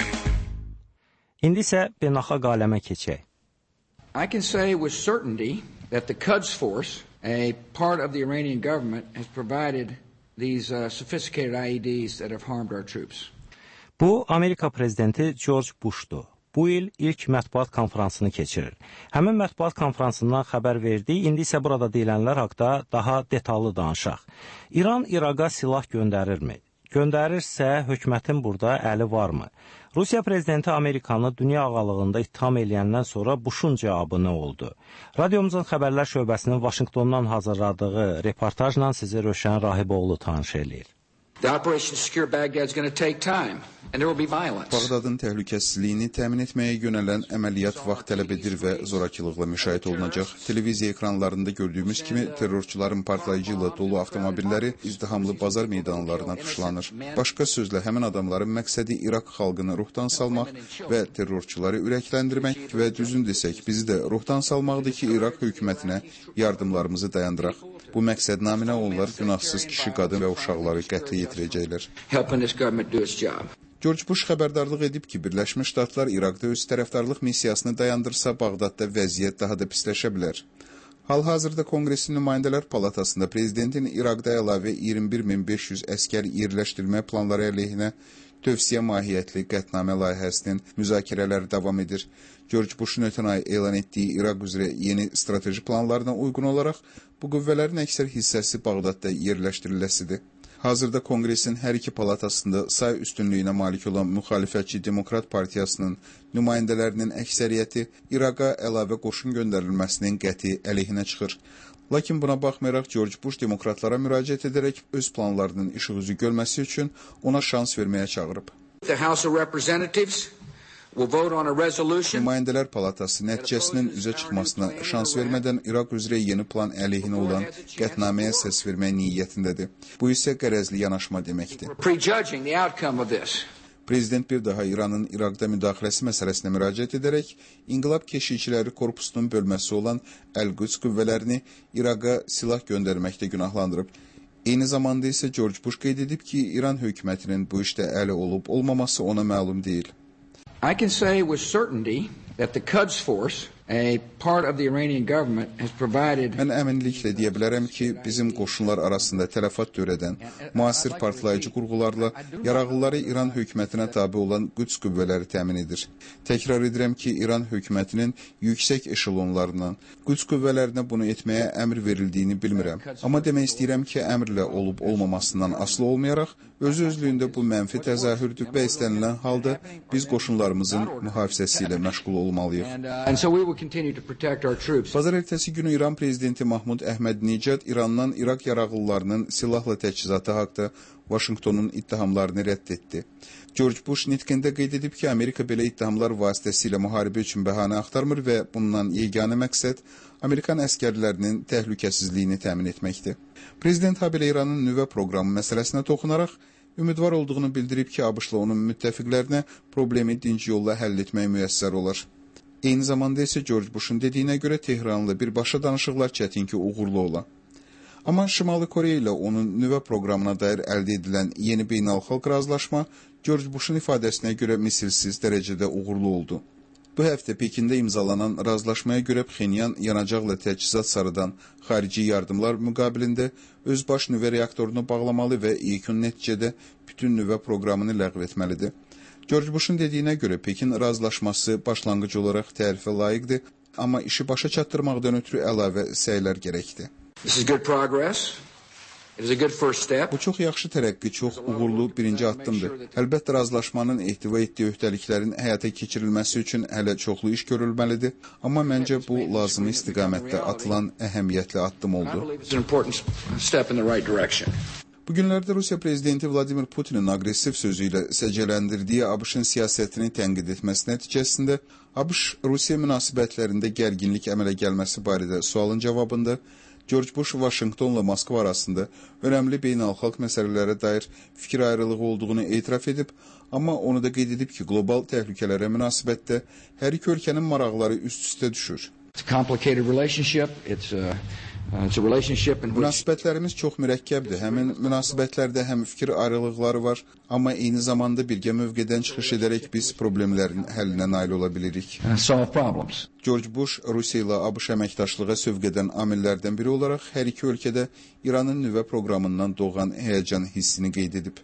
İndi isə beynəlxalq aləmə keçək. I can say with certainty that the Quds Force, a part of the Iranian government, has provided these sophisticated IEDs that have harmed our troops. Bu, Amerika prezidenti George Bush'dur. Bu il ilk mətbuat konferansını keçirir. Həmin mətbuat konferansından xəbər verdi, indi isə burada deyilənlər haqda daha detallı danışaq. İran İraqa silah göndərirmi? Göndərirsə, hökumətin burada əli varmı? Rusiya prezidenti Amerikanı dünya ağalığında ittiham eləyəndən sonra Bush'un cavabı nə oldu? Radiomuzun xəbərlər şöbəsinin Vaşinqtondan hazırladığı reportajla sizi Röşən Rahiboğlu tanış eləyir. The operation to secure Baghdad is going to take time, and there will be violence. Bağdadın təhlükəsizliyini təmin etməyə yönələn əməliyyat vaxt tələb edir və zorakılıqla müşahidə olunacaq. Televiziya ekranlarında gördüyümüz kimi terrorçuların partlayıcı ilə dolu avtomobilləri izdihamlı bazar meydanlarına tuşlanır. Başqa sözlə, həmin adamların məqsədi İraq xalqını ruhdan salmaq və terrorçuları ürəkləndirmək və düzün desək, bizi də ruhdan salmaqdır ki, İraq hökumətinə yardımlarımızı dayandıraq. Bu məqsəd naminə onlar günahsız kişi, qadın və uşaqları qətlə yetirəcəklər. George Bush xəbərdarlıq edib ki, Birləşmiş Ştatlar İraqda öz tərəfdarlıq missiyasını dayandırsa, Bağdadda vəziyyət daha da pisləşə bilər. Hal-hazırda Konqresin Nümayəndələr Palatasında prezidentin İraqda əlavə 21.500 əskər yerləşdirmə planları əleyhinə tövsiyə mahiyyətli qətnamə layihəsinin müzakirələri davam edir. George Bush'un ötən ay elan etdiyi İraq üzrə yeni strateji planlarına uyğun olaraq bu qüvvələrin əksər hissəsi Bağdadda yerləşdiriləsidir. Hazırda Konqresin hər iki palatasında say üstünlüyünə malik olan müxalifətçi Demokrat Partiyasının nümayəndələrinin əksəriyyəti İraqa əlavə qoşun göndərilməsinin qəti əleyhinə çıxır. Lakin buna baxmayaraq George Bush demokratlara müraciət edərək öz planlarının işıq üzü görməsi üçün ona şans verməyə çağırıb. Nümayəndələr Palatası nəticəsinin üzə çıxmasına şans vermədən İraq üzrə yeni plan əleyhinə olan qətnaməyə səs vermək niyyətindədir. Bu isə qərəzli yanaşma deməkdir. Prezident bir daha İranın İraqda müdaxiləsi məsələsinə müraciət edərək, İnqilab Keşikçiləri Korpusunun bölməsi olan Əl-Quds qüvvələrini İraqa silah göndərməkdə günahlandırıb. Eyni zamanda isə George Bush qeyd edib ki, İran hökumətinin bu işdə əli olub olmaması ona məlum deyil. I can say with certainty that the Quds Force, a part of the Iranian government, has provided. Mən əminliklə deyə bilərəm ki, bizim qoşunlar arasında tələfat törədən müasir partlayıcı qurğularla yarağlıları İran hökumətinə tabe olan Quds qüvvələri təmin edir. Təkrar edirəm ki, İran hökumətinin yüksək eşelonlarından Quds qüvvələrinə bunu etməyə əmr verildiyini bilmirəm. Amma demək istəyirəm ki, əmrlə olub olmamasından asılı olmayaraq, özü-özlüyündə bu mənfi təzahürdür və istənilən halda biz qoşunlarımızın mühafizəsi ilə məşğul olmalıyıq. Bazar ertəsi günü İran prezidenti Mahmud Əhmədinecad İrandan İraq yarağlılarının silahla təchizatı haqda Vaşinqtonun ittihamlarını rədd etdi. George Bush nitqində qeyd edib ki, Amerika belə ittihamlar vasitəsilə müharibə üçün bəhanə axtarmır və bundan yeganə məqsəd Amerikan əskərlərinin təhlükəsizliyini təmin etməkdir. Prezident habelə İranın nüvə proqramı məsələsinə toxunaraq ümidvar olduğunu bildirib ki, ABŞ-la onun müttəfiqlərinə problemi dinc yolla həll etmək müyəssər olar. Eyni zamanda isə George Bush'un dediyinə görə Tehranla birbaşa danışıqlar çətin ki, uğurlu ola. Amma Şimali Koreya ilə onun nüvə proqramına dair əldə edilən yeni beynəlxalq razılaşma George Bush'un ifadəsinə görə misilsiz dərəcədə uğurlu oldu. Bu həftə Pekində imzalanan razılaşmaya görə Pxenyan yanacaqla təchizat sarıdan xarici yardımlar müqabilində öz baş nüvə reaktorunu bağlamalı və yekun nəticədə bütün nüvə proqramını ləğv etməlidir. George Bush'un dediyinə görə Pekin razılaşması başlanğıc olaraq tərifə layiqdir, amma işi başa çatdırmaqdan ötürü əlavə səylər gərəkdir. Bu çox yaxşı tərəqqi, çox uğurlu birinci addımdır. Əlbəttə, razılaşmanın ehtiva etdiyi öhdəliklərin həyata keçirilməsi üçün hələ çoxlu iş görülməlidir, amma məncə bu lazımi istiqamətdə atılan əhəmiyyətli addım oldu. Bu günlərdə Rusiya prezidenti Vladimir Putinin aqressiv sözü ilə səciyyələndirdiyi ABŞ-ın siyasətini tənqid etməsi nəticəsində ABŞ-Rusiya münasibətlərində gərginlik əmələ gəlməsi barədə sualın cavabında George Bush Vaşinqtonla Moskva arasında önəmli beynəlxalq məsələlərə dair fikir ayrılığı olduğunu etiraf edib, amma onu da qeyd edib ki, qlobal təhlükələrə münasibətdə hər iki ölkənin maraqları üst-üstə düşür. Münasibətlərimiz çox mürəkkəbdir. Həmin münasibətlərdə həm fikir ayrılıqları var, amma eyni zamanda birgə mövqedən çıxış edərək biz problemlərin həllinə nail ola bilirik. George Bush Rusiya ilə ABŞ əməkdaşlığa sövq edən amillərdən biri olaraq hər iki ölkədə İranın nüvə proqramından doğan həyəcan hissini qeyd edib.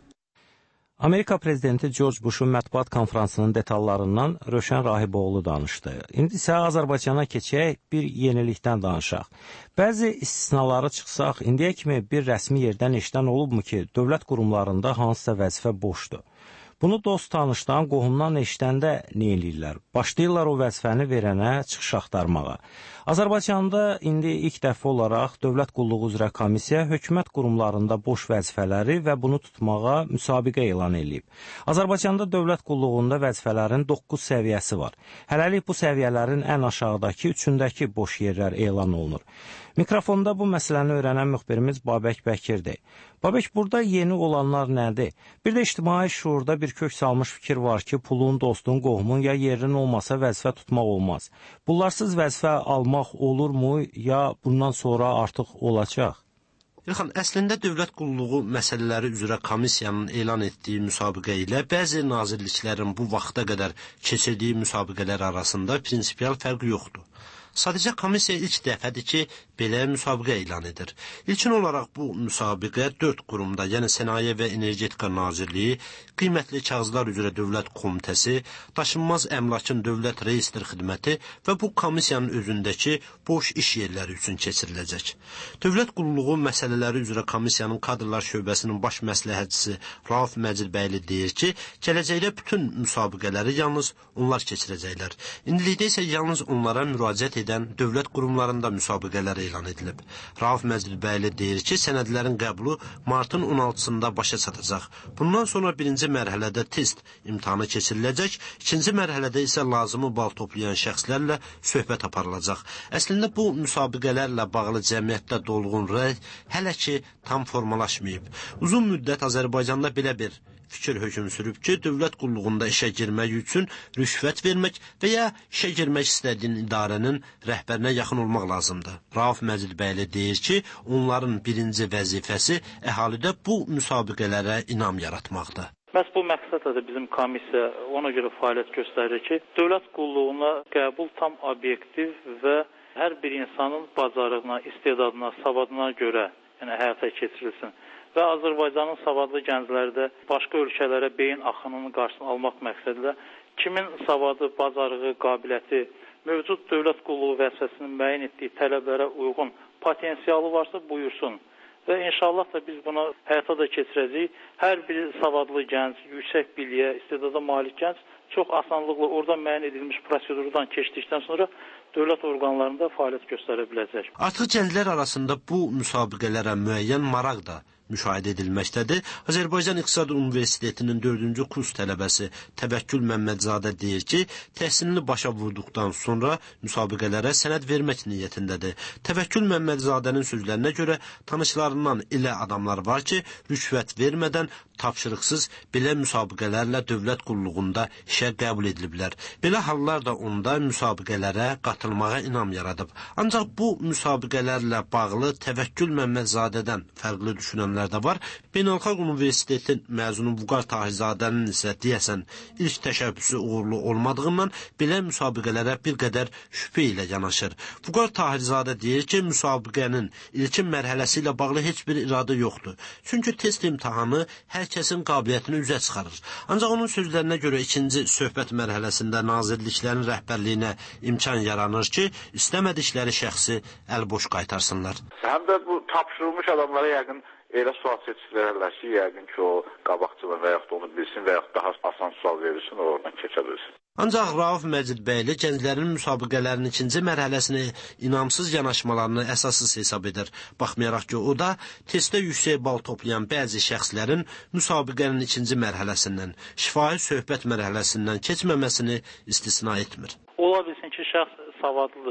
Amerika prezidenti George Bush'un mətbuat konfransının detallarından Rövşən Rahiboğlu danışdı. İndi isə Azərbaycana keçək, bir yenilikdən danışaq. Bəzi istisnaları çıxsaq, indiyə kimi bir rəsmi yerdən eşidən olubmu ki, dövlət qurumlarında hansısa vəzifə boşdur? Bunu dost tanışdan, qohumdan eşidəndə nə eləyirlər? Başlayırlar o vəzifəni verənə çıxış axtarmağa. Azərbaycanda indi ilk dəfə olaraq Dövlət Qulluğu üzrə Komissiya hökumət qurumlarında boş vəzifələri və bunu tutmağa müsabiqə elan edib. Azərbaycanda dövlət qulluğunda vəzifələrin 9 səviyyəsi var. Hələlik bu səviyyələrin ən aşağıdakı 3-ündəki boş yerlər elan olunur. Mikrofonda bu məsələni öyrənən müxbirimiz Babək Bəkirdir. Babək, burada yeni olanlar nədir? Bir də ictimai şuurda bir kök salmış fikir var ki, pulun, dostun, qohumun ya yerin olmasa vəzifə tutmaq olmaz. Bunlarsız vəzifə almaq olurmu, ya bundan sonra artıq olacaq? Elxan, əslində Dövlət Qulluğu məsələləri üzrə komissiyanın elan etdiyi müsabiqə ilə bəzi nazirliklərin bu vaxta qədər keçirdiyi müsabiqələr arasında prinsipial fərq yoxdur. Sadəcə komissiya ilk dəfədir ki, belə müsabiqə elan edir. İlkin olaraq bu müsabiqə 4 qurumda, yəni Sənaye və Energetika Nazirliyi, Qiymətli Kağızlar üzrə Dövlət Komitəsi, Daşınmaz Əmlakın Dövlət Reestr Xidməti və bu komissiyanın özündəki boş iş yerləri üçün keçiriləcək. Dövlət Qulluğu məsələləri üzrə komissiyanın kadrlar şöbəsinin baş məsləhətçisi Rauf Məcidbəyli deyir ki, gələcəkdə bütün müsabiqələri yalnız onlar keçirəcəklər. İndilikdə isə yalnız onlara müraciət edən dövlət qurumlarında müsabiqələr elan edilib. Rauf Məcidbəyli deyir ki, sənədlərin qəbulu martın 16-sında başa çatacaq. Bundan sonra birinci mərhələdə test imtahanı keçiriləcək, ikinci mərhələdə isə lazımı bal toplayan şəxslərlə söhbət aparılacaq. Əslində bu müsabiqələrlə bağlı cəmiyyətdə dolğun rəy hələ ki tam formalaşmayıb. Uzun müddət Azərbaycanda belə bir fikir hökm sürüb ki, dövlət qulluğunda işə girmək üçün rüşvət vermək və ya işə girmək istədiyin idarənin rəhbərinə yaxın olmaq lazımdır. Rauf Məcidbəyli deyir ki, onların birinci vəzifəsi əhalidə bu müsabiqələrə inam yaratmaqdır. Məhz bu məqsədlə də bizim komissiya ona görə fəaliyyət göstərir ki, dövlət qulluğuna qəbul tam obyektiv və hər bir insanın bacarığına, istedadına, savadına görə həyata keçirilsin. Və Azərbaycanın savadlı gəncləri də başqa ölkələrə beyin axınının qarşısını almaq məqsədilə kimin savadı, bacarığı, qabiliyyəti, mövcud dövlət qulluğu vəzifəsinin müəyyən etdiyi tələblərə uyğun potensialı varsa buyursun. Və inşallah da biz bunu həyata da keçirəcəyik. Hər bir savadlı gənc, yüksək biliyə, istedada malik gənc çox asanlıqla orada müəyyən edilmiş prosedurdan keçdikdən sonra dövlət orqanlarında fəaliyyət göstərə biləcək. Artıq gənclər arasında bu müsabiqələrə müəyyən maraq da müşahidə edilməkdədir. Azərbaycan İqtisad Universitetinin 4-cü kurs tələbəsi Təvəkkül Məmmədzadə deyir ki, təhsilini başa vurduqdan sonra müsabiqələrə sənəd vermək niyyətindədir. Təvəkkül Məmmədzadənin sözlərinə görə tanışlarından elə adamlar var ki, rüşvət vermədən tapşırıqsız belə müsabiqələrlə dövlət qulluğunda işə qəbul ediliblər. Belə hallar da onda müsabiqələrə qatılmağa inam yaradıb. Ancaq bu müsabiqələrlə bağlı Təvəkkül Məmmədzadədən fərqli düşünənlər də var. Beynəlxalq Universitetin məzunu Vüqar Tahirzadənin isə deyəsən ilk təşəbbüsü uğurlu olmadığından belə müsabiqələrə bir qədər şübhə ilə yanaşır. Vüqar Tahirzadə deyir ki, müsabiqənin ilkin mərhələsi ilə bağlı heç bir iradə yoxdur. Çünki test imtahanı hər kəsin qabiliyyətini üzə çıxarır. Ancaq onun sözlərinə görə ikinci söhbət mərhələsində nazirliklərin rəhbərliyinə imkan yaranır ki, istəmədikləri şəxsi əlboş qaytarsınlar. Həm də bu tapşırılmış adamlara yəqin elə sual seçilərlər ki, yəqin ki, o qabaqçılar və yaxud onu bilsin və yaxud daha asan sual verirsin, oradan keçə bilsin. Ancaq Rauf Məcidbəyli gənclərin müsabiqələrin ikinci mərhələsini inamsız yanaşmalarını əsassız hesab edir. Baxmayaraq ki, o da testdə yüksək bal toplayan bəzi şəxslərin müsabiqənin ikinci mərhələsindən, şifahi söhbət mərhələsindən keçməməsini istisna etmir. Ola bilsin ki, şəxs savadlıdır.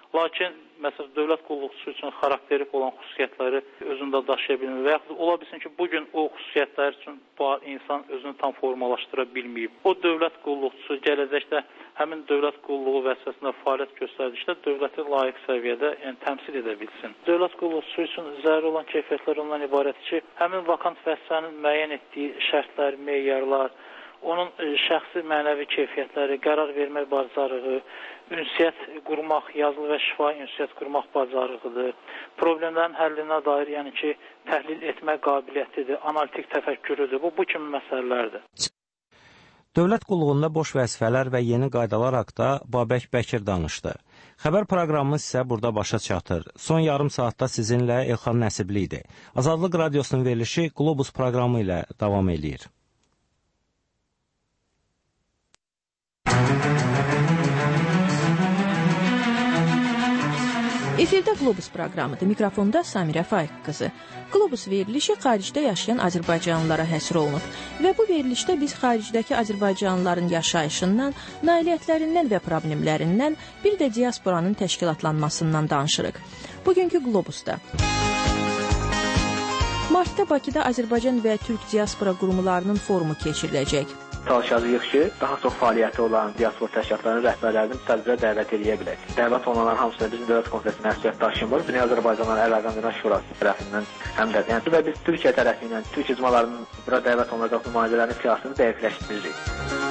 Lakin məsələn dövlət qulluqçusu üçün xarakterik olan xüsusiyyətləri özündə daşıya bilmir və yaxud ola bilsin ki, bu gün o xüsusiyyətlər üçün bu insan özünü tam formalaşdıra bilməyib. O dövlət qulluqçusu gələcəkdə həmin dövlət qulluğu vəzifəsində fəaliyyət göstərdikdə dövləti layiq səviyyədə təmsil edə bilsin. Dövlət qulluqçusu üçün zəruri olan keyfiyyətlər ondan ibarət ki, həmin vakant vəzifənin müəyyən etdiyi şərtlər, meyarlar, onun şəxsi mənəvi keyfiyyətləri, qərar vermək bacarığı, ünsiyyət qurmaq, yazılı və şifahi ünsiyyət qurmaq bacarığıdır. Problemlərin həllinə dair, yəni ki, təhlil etmə qabiliyyətidir, analitik təfəkkürüdür. Bu kimi məsələlərdir. Dövlət qulluğunda boş vəzifələr və yeni qaydalar haqqında Babək Bəkir danışdı. Xəbər proqramımız isə burada başa çatır. Son yarım saatda sizinlə Elxan Nəsibli idi. Azadlıq Radiosunun verilişi Qlobus proqramı ilə davam edir. Efirdə Qlobus proqramıdır. Mikrofonda Samirə Faiq qızı. Qlobus verilişi xaricdə yaşayan azərbaycanlılara həsr olunub və bu verilişdə biz xaricdəki azərbaycanlıların yaşayışından, nailiyyətlərindən və problemlərindən, bir də diasporanın təşkilatlanmasından danışırıq. Bugünkü Qlobusda Martda Bakıda Azərbaycan və Türk diaspora qurumlarının forumu keçiriləcək. Çalışacağıq ki, daha çox fəaliyyəti olan diaspora təşkilatlarının rəhbərlərini müstəqillə dəvət edə bilək. Dəvət olunanların hamısına bizim dövlət konfrensinin məsuliyyət daşıyımır. Dünya Azərbaycanların Əlaqəndənmə Şurası tərəfindən həm də və biz Türkiyə tərəfi ilə Türk icmalarının bura dəvət olunacaq nümayəndələrinin siyasətini dəqiqləşdiririk.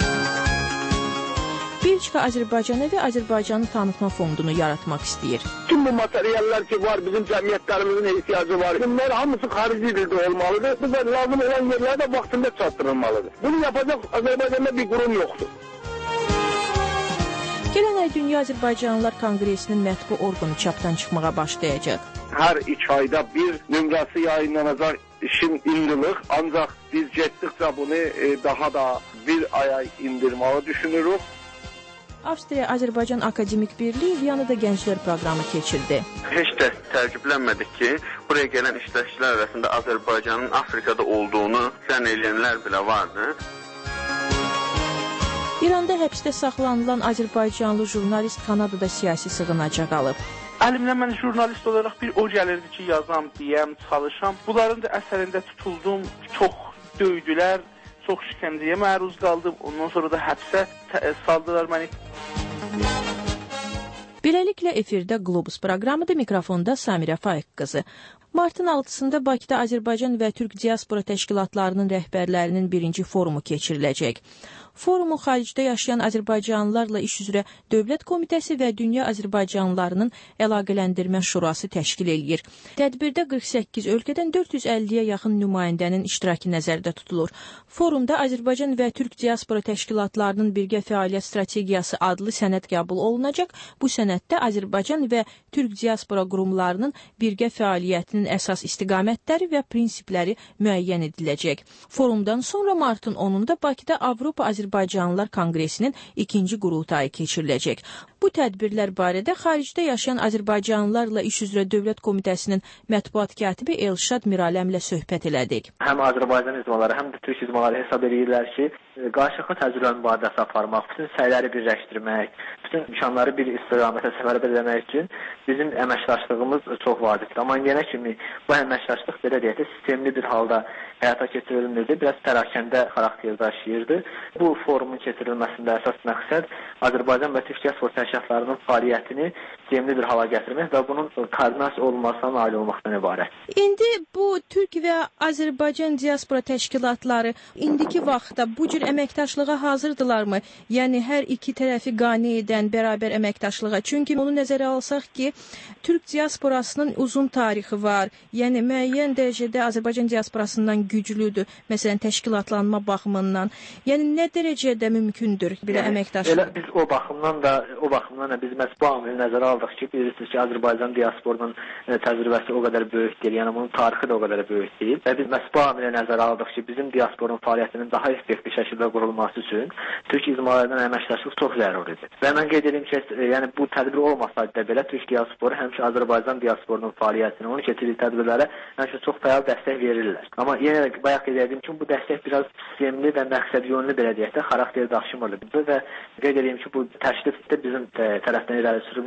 Belçika Azərbaycanı və Azərbaycanı tanıtma fondunu yaratmaq istəyir. Tüm bu materyallər ki var, bizim cəmiyyətlərimizin ehtiyacı var. Bunlar hamısı xarici dildə olmalıdır. Bu da lazım olan yerlərdə vaxtında çatdırılmalıdır. Bunu yapacaq Azərbaycanda bir qurum yoxdur. Gələn ay Dünya Azərbaycanlılar Konqresinin mətbu orqanı çapdan çıxmağa başlayacaq. Hər 2 ayda bir nömrəsi yayınlanacaq işin indiliq, ancaq biz getdikcə bunu daha da bir aya indirməyi düşünürük. Avstriya-Azərbaycan Akademik Birliyi Viyanada Gənclər proqramı keçirdi. Heç də təəccüblənmədik ki, buraya gələn iştirakçılar arasında Azərbaycanın Afrikada olduğunu zənn edənlər belə vardı. İranda həbsdə saxlanılan Azərbaycanlı jurnalist Kanadada siyasi sığınacaq alıb. Əlimdən mən jurnalist olaraq bir o gəlirdi ki, yazam, deyəm, çalışam. Bunların da əsərində tutuldum, çox döydülər. Çox şikəncəyə məruz qaldım. Ondan sonra da həbsə saldılar məni. Beləliklə efirdə Qlobus proqramıdır. Mikrofonda Samirə Faiq qızı. Martın 6-sında Bakıda Azərbaycan və Türk diaspora təşkilatlarının rəhbərlərinin birinci forumu keçiriləcək. Forumu xaricdə yaşayan azərbaycanlılarla iş üzrə Dövlət Komitəsi və Dünya Azərbaycanlılarının Əlaqələndirmə Şurası təşkil eləyir. Tədbirdə 48 ölkədən 450-yə yaxın nümayəndənin iştirakı nəzərdə tutulur. Forumda Azərbaycan və Türk diaspora təşkilatlarının birgə fəaliyyət strategiyası adlı sənəd qəbul olunacaq. Bu sənəddə Azərbaycan və Türk diaspora qurumlarının birgə fəaliyyətinin əsas istiqamətləri və prinsipləri müəyyən ediləcək. Forumdan sonra martın 10-da Bakıda Avropa Azərbaycanlılar Konqresinin ikinci qurultayı keçiriləcək. Bu tədbirlər barədə xaricdə yaşayan azərbaycanlılarla iş üzrə Dövlət Komitəsinin mətbuat katibi Elşad Miraləmlə söhbət elədik. Həm Azərbaycan icmaları, həm də Türk icmaları hesab edirlər ki, qarşılıqlı təcrübə mübadiləsi aparmaq, bütün səyləri birləşdirmək, bütün imkanları bir istiqamətə səfərbər etmək üçün bizim əməkdaşlığımız çox vacibdir. Amma yenə kimi bu əməkdaşlıq belə deyək də sistemli bir halda həyata keçirilmirdi, biraz pərakəndə xarakter daşıyırdı. Bu forumun keçirilməsində əsas məqsəd Azərbaycan və Türk diaspora təşkilatlarının fəaliyyətini sistemli bir hala gətirmək və bunun koordinasiya olunmasına nail olmaqdan ibarət. İndi bu Türk və Azərbaycan diaspora təşkilatları indiki vaxtda bu cür əməkdaşlığa hazırdırlarmı? Yəni hər iki tərəfi qane edən bərabər əməkdaşlığa. Çünki onu nəzərə alsaq ki, Türk diasporasının uzun tarixi var. Yəni müəyyən dərəcədə Azərbaycan diasporasından güclüdür. Məsələn, təşkilatlanma baxımından. Yəni nə dərəcədə mümkündür belə əməkdaşlıq? Elə biz o baxımdan da biz məhz bu amili nəzərə aldıq ki, bilirsiniz ki, Azərbaycan diasporunun təcrübəsi o qədər böyük deyil. Yəni bunun tarixi də o qədər böyük deyil. Və biz məhz bu amili nəzərə aldıq ki, bizim diasporun fəaliyyətinin daha effektiv şəkildə qurulması üçün Türk icmalarından əməkdaşlıq çox zəruridir. Və mən qeyd edim ki, yəni bu tədbir olmasaydı da belə Türk diasporu həmişə Azərbaycan diasporunun fəaliyyətinə, onun keçirdiyi tədbirlərə həmişə çox fəal dəstək verirlər. Amma yenə də bayaq qeyd edim ki, bu dəstək biraz sistemli və məqsədyönlü belə deyək də xarakter daşımırdı. Və qeyd edim ki, bu təklif də bizim tərəfdən irəli sürülməyibdir.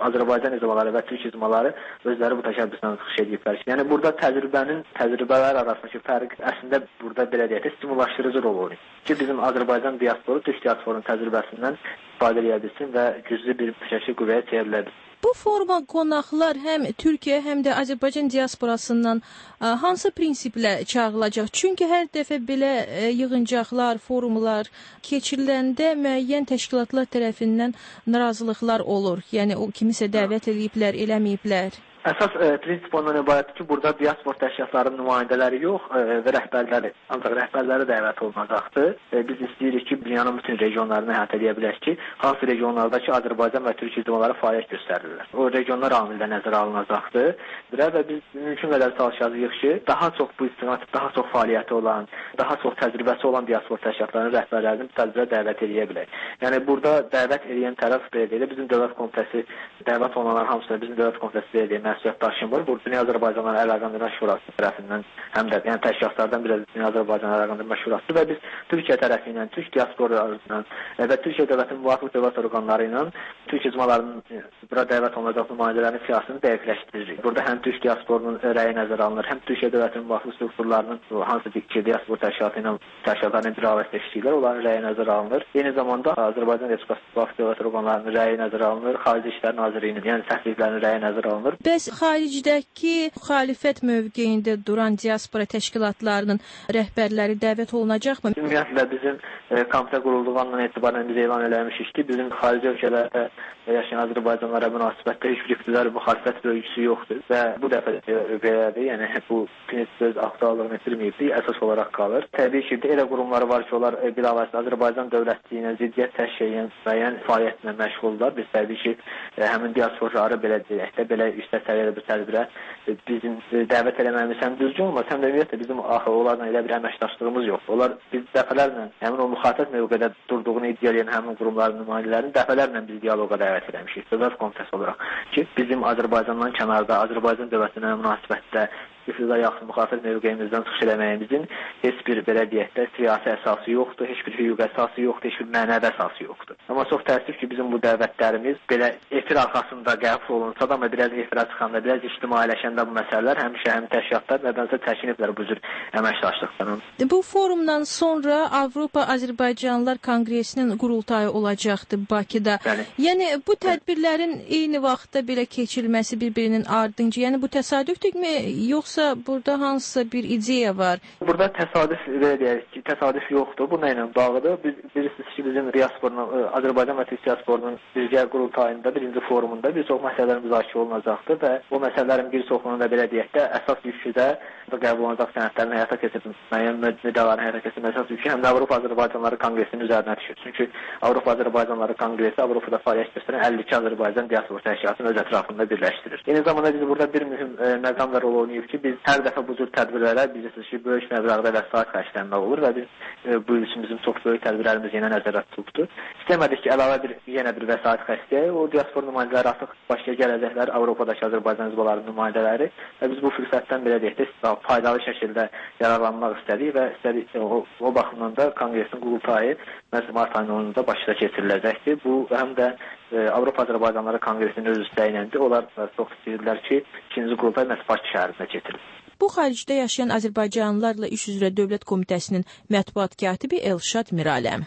Azərbaycan icmaları və türk icmaları özləri bu təşəbbüsdən çıxış ediblər. Yəni burada təcrübələr arasındakı fərq əslində burada belə deyək, stimullaşdırıcı rol oynayır ki, bizim Azərbaycan diasporu türk diasporunun təcrübəsindən istifadə edə bilsin və güclü bir şəkildə qüvvəyə çevirə bilsin. Bu foruma qonaqlar həm Türkiyə, həm də Azərbaycan diasporasından hansı prinsiplə çağırılacaq? Çünki hər dəfə belə yığıncaqlar, forumlar keçiriləndə müəyyən təşkilatlar tərəfindən narazılıqlar olur. Yəni o kimisə dəvət ediblər, eləməyiblər. Əsas prinsip ondan ibarətdir ki, burada diaspor təşkilatlarının nümayəndələri yox və rəhbərləri, ancaq rəhbərləri dəvət olunacaqdır. Biz istəyirik ki, dünyanın bütün regionlarını əhatə edə bilək ki, hansı regionlardakı Azərbaycan və türk icmaları fəaliyyət göstərirlər. O regionlar amildə nəzərə alınacaqdır və biz mümkün qədər çalışacağıq ki, daha çox bu istiqamətdə daha çox fəaliyyəti olan, daha çox təcrübəsi olan diaspor təşkilatlarının rəhbərlərini bu tədbirə dəvət edə bilək. Yəni burada dəvət edən tərəf belə deyil, bizim dövlət komitəsi dəvət olunanlar hamısına bizim dövlət komitəsi belə deyil. Məsuliyyətdaşım var. Bu Dünya Azərbaycanları Əlaqəndərmə Şurası tərəfindən həm də yəni təşkilatlardan biri Dünya Azərbaycanları Əlaqəndərmə Şurası və biz Türkiyə tərəfi ilə, türk diasporlarından və Türkiyə dövlətinin müvafiq dövlət orqanları ilə türk icmalarının bura dəvət olunacaq nümayəndələrinin siyasətini dəqiqləşdiririk. Burada həm türk diasporunun rəyi nəzərə alınır, həm Türkiyə dövlətinin müvafiq strukturlarının hansı ki, diaspor təşkilatlarının bir avəz teşkillər, onların rəyi nəzərə alınır. Eyni zamanda Azərbaycan Respublikası müvafiq dövlət orqanlarının rəyi nəzərə alınır, Xarici İşlər Nazirliyinin, yəni səfirliklərin rəyi nəzərə alınır. Bəs xaricdəki müxalifət mövqeyində duran diaspora təşkilatlarının rəhbərləri dəvət olunacaqmı? Ümumiyyətlə bizim komitə qurulduğundan etibarən biz elan eləmişik ki, bizim xarici ölkələrdə yaşayan Azərbaycanlara münasibətdə heç bir iqtidar müxalifət bölgüsü yoxdur və bu dəfə belədir, yəni bu prinsip aktuallığını itirməyibdir, əsas olaraq qalır. Təbii ki, elə qurumları var ki, onlar bilavasitə Azərbaycan dövlətliyinə ziddiyyət təşkil edən müəyyən fəaliyyətlə məşğuldurlar. Biz təbii ki, həmin diasporları belə deyək də, belə yüksək səviyyədə bir tədbirə bizim dəvət eləməyimiz həm düzgün olmaz, həm də ümumiyyətlə bizim onlarla elə bir əməkdaşlığımız yoxdur. Onlar biz dəfələrlə həmin o müxalifət mövqedə durduğunu iddia edən həmin qurumların nümayəndələrini dəfələrlə biz dialoqa dəvət eləmişik. Dövlət komitəsi olaraq ki, bizim Azərbaycandan kənarda, Azərbaycan dövlətinə münasibətdə iqtidara yaxın müxalifət mövqeyimizdən çıxış eləməyimizin heç bir belə deyək də siyasi əsası yoxdur, heç bir hüquq əsası yoxdur, heç bir mənəvi əsası yoxdur. Amma çox təəssüf ki, bizim bu dəvətlərimiz belə efir arxasında qəbul olunsa da, amma biraz efirə çıxanda, biraz ictimailəşəndə bu məsələlər həmişə həm təşkilatlar nədənsə çəkiniblər bu cür əməkdaşlıqdan. Bu forumdan sonra Avropa Azərbaycanlılar Konqresinin qurultayı olacaqdı Bakıda. Yəni bu tədbirlərin eyni vaxtda belə keçirilməsi bir-birinin ardınca, yəni bu təsadüfdürmü, yoxsa burada hansısa bir ideya var? Burada təsadüf belə deyək ki, təsadüf yoxdur. Bu nə ilə bağlıdır? Biz bilirsiniz ki, bizim diasporunun, Azərbaycan və Türk diasporunun birgə qurultayında, birinci forumunda bir çox məsələlər müzakirə olunacaqdır və o məsələlərin bir çoxunun da belə deyək də əsas yükü də qəbul olunacaq sənədlərin həyata keçirilməsi, müəyyən müddəaların həyata keçirilməsi əsas yükü həm də Avropa Azərbaycanları Konqresinin üzərinə düşür. Çünki Avropa Azərbaycanları Konqresi Avropada fəaliyyət göstərən 52 Azərbaycan diaspor təşkilatını öz ətrafında birləşdirir. Eyni zamanda biz burada bir mühüm məqam da rol oynayıb ki, biz hər dəfə bu cür tədbirlərə bilirsiniz ki, böyük məbləğdə vəsait xərclənmək olur və biz bu üçün bizim çox böyük tədbirlərimiz yenə nəzərdə tutulubdur. İstəmədik ki, əlavə yenə bir vəsait xərcləyək. O diaspor nümayəndələri artıq başqa gələcəklər Avropadakı Azərbaycan icmalarının nümayəndələri və biz bu fürsətdən belə deyək də faydalı şəkildə yararlanmaq istədik və o baxımdan da Konqresin qurultayı mart ayının 10-da Bakıda keçiriləcəkdir. Bu həm də Avropa Azərbaycanları Konqresinin öz istəyinəndir. Onlar çox istəyirlər ki, ikinci qurultay məhz Bakı şəhərində keçirilir. Bu xaricdə yaşayan Azərbaycanlılarla iş üzrə Dövlət Komitəsinin mətbuat katibi Elşad Miraləm.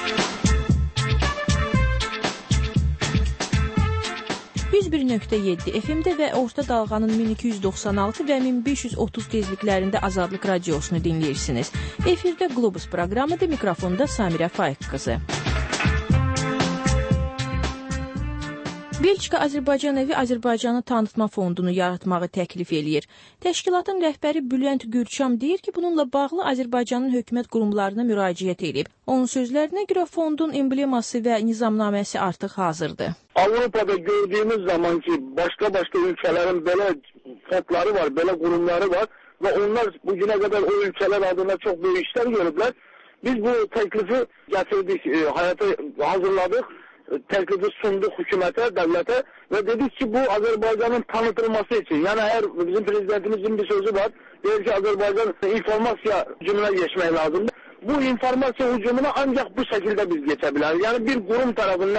%1.7 FM-də və orta dalğanın 1296 və 1530 tezliklərində Azadlıq radiosunu dinləyirsiniz. Efirdə Globus proqramıdır, mikrofonda Samirə Faiq qızı. Belçika Azərbaycan evi Azərbaycanı tanıtma fondunu yaratmağı təklif eləyir. Təşkilatın rəhbəri Bülent Gürçam deyir ki, bununla bağlı Azərbaycanın hökumət qurumlarına müraciət edib. Onun sözlərinə görə fondun embleması və nizamnaməsi artıq hazırdır. Avropada gördüyümüz zaman ki, başqa ölkələrin belə fondları var, belə qurumları var və onlar bugünə qədər o ölkələr adına çox böyük işlər görüblər. Biz bu təklifi gətirdik, həyata hazırladıq. Təklifi sunduq hökumətə, dövlətə və dedik ki, bu Azərbaycanın tanıtılması üçün. Yəni, əgər bizim prezidentimizin bir sözü var, deyir ki, Azərbaycan informasiya hücumuna geçmək lazımdır. Bu informasiya hücumuna ancaq bu şəkildə biz geçə bilərik. Yəni, bir qurum tərəfindən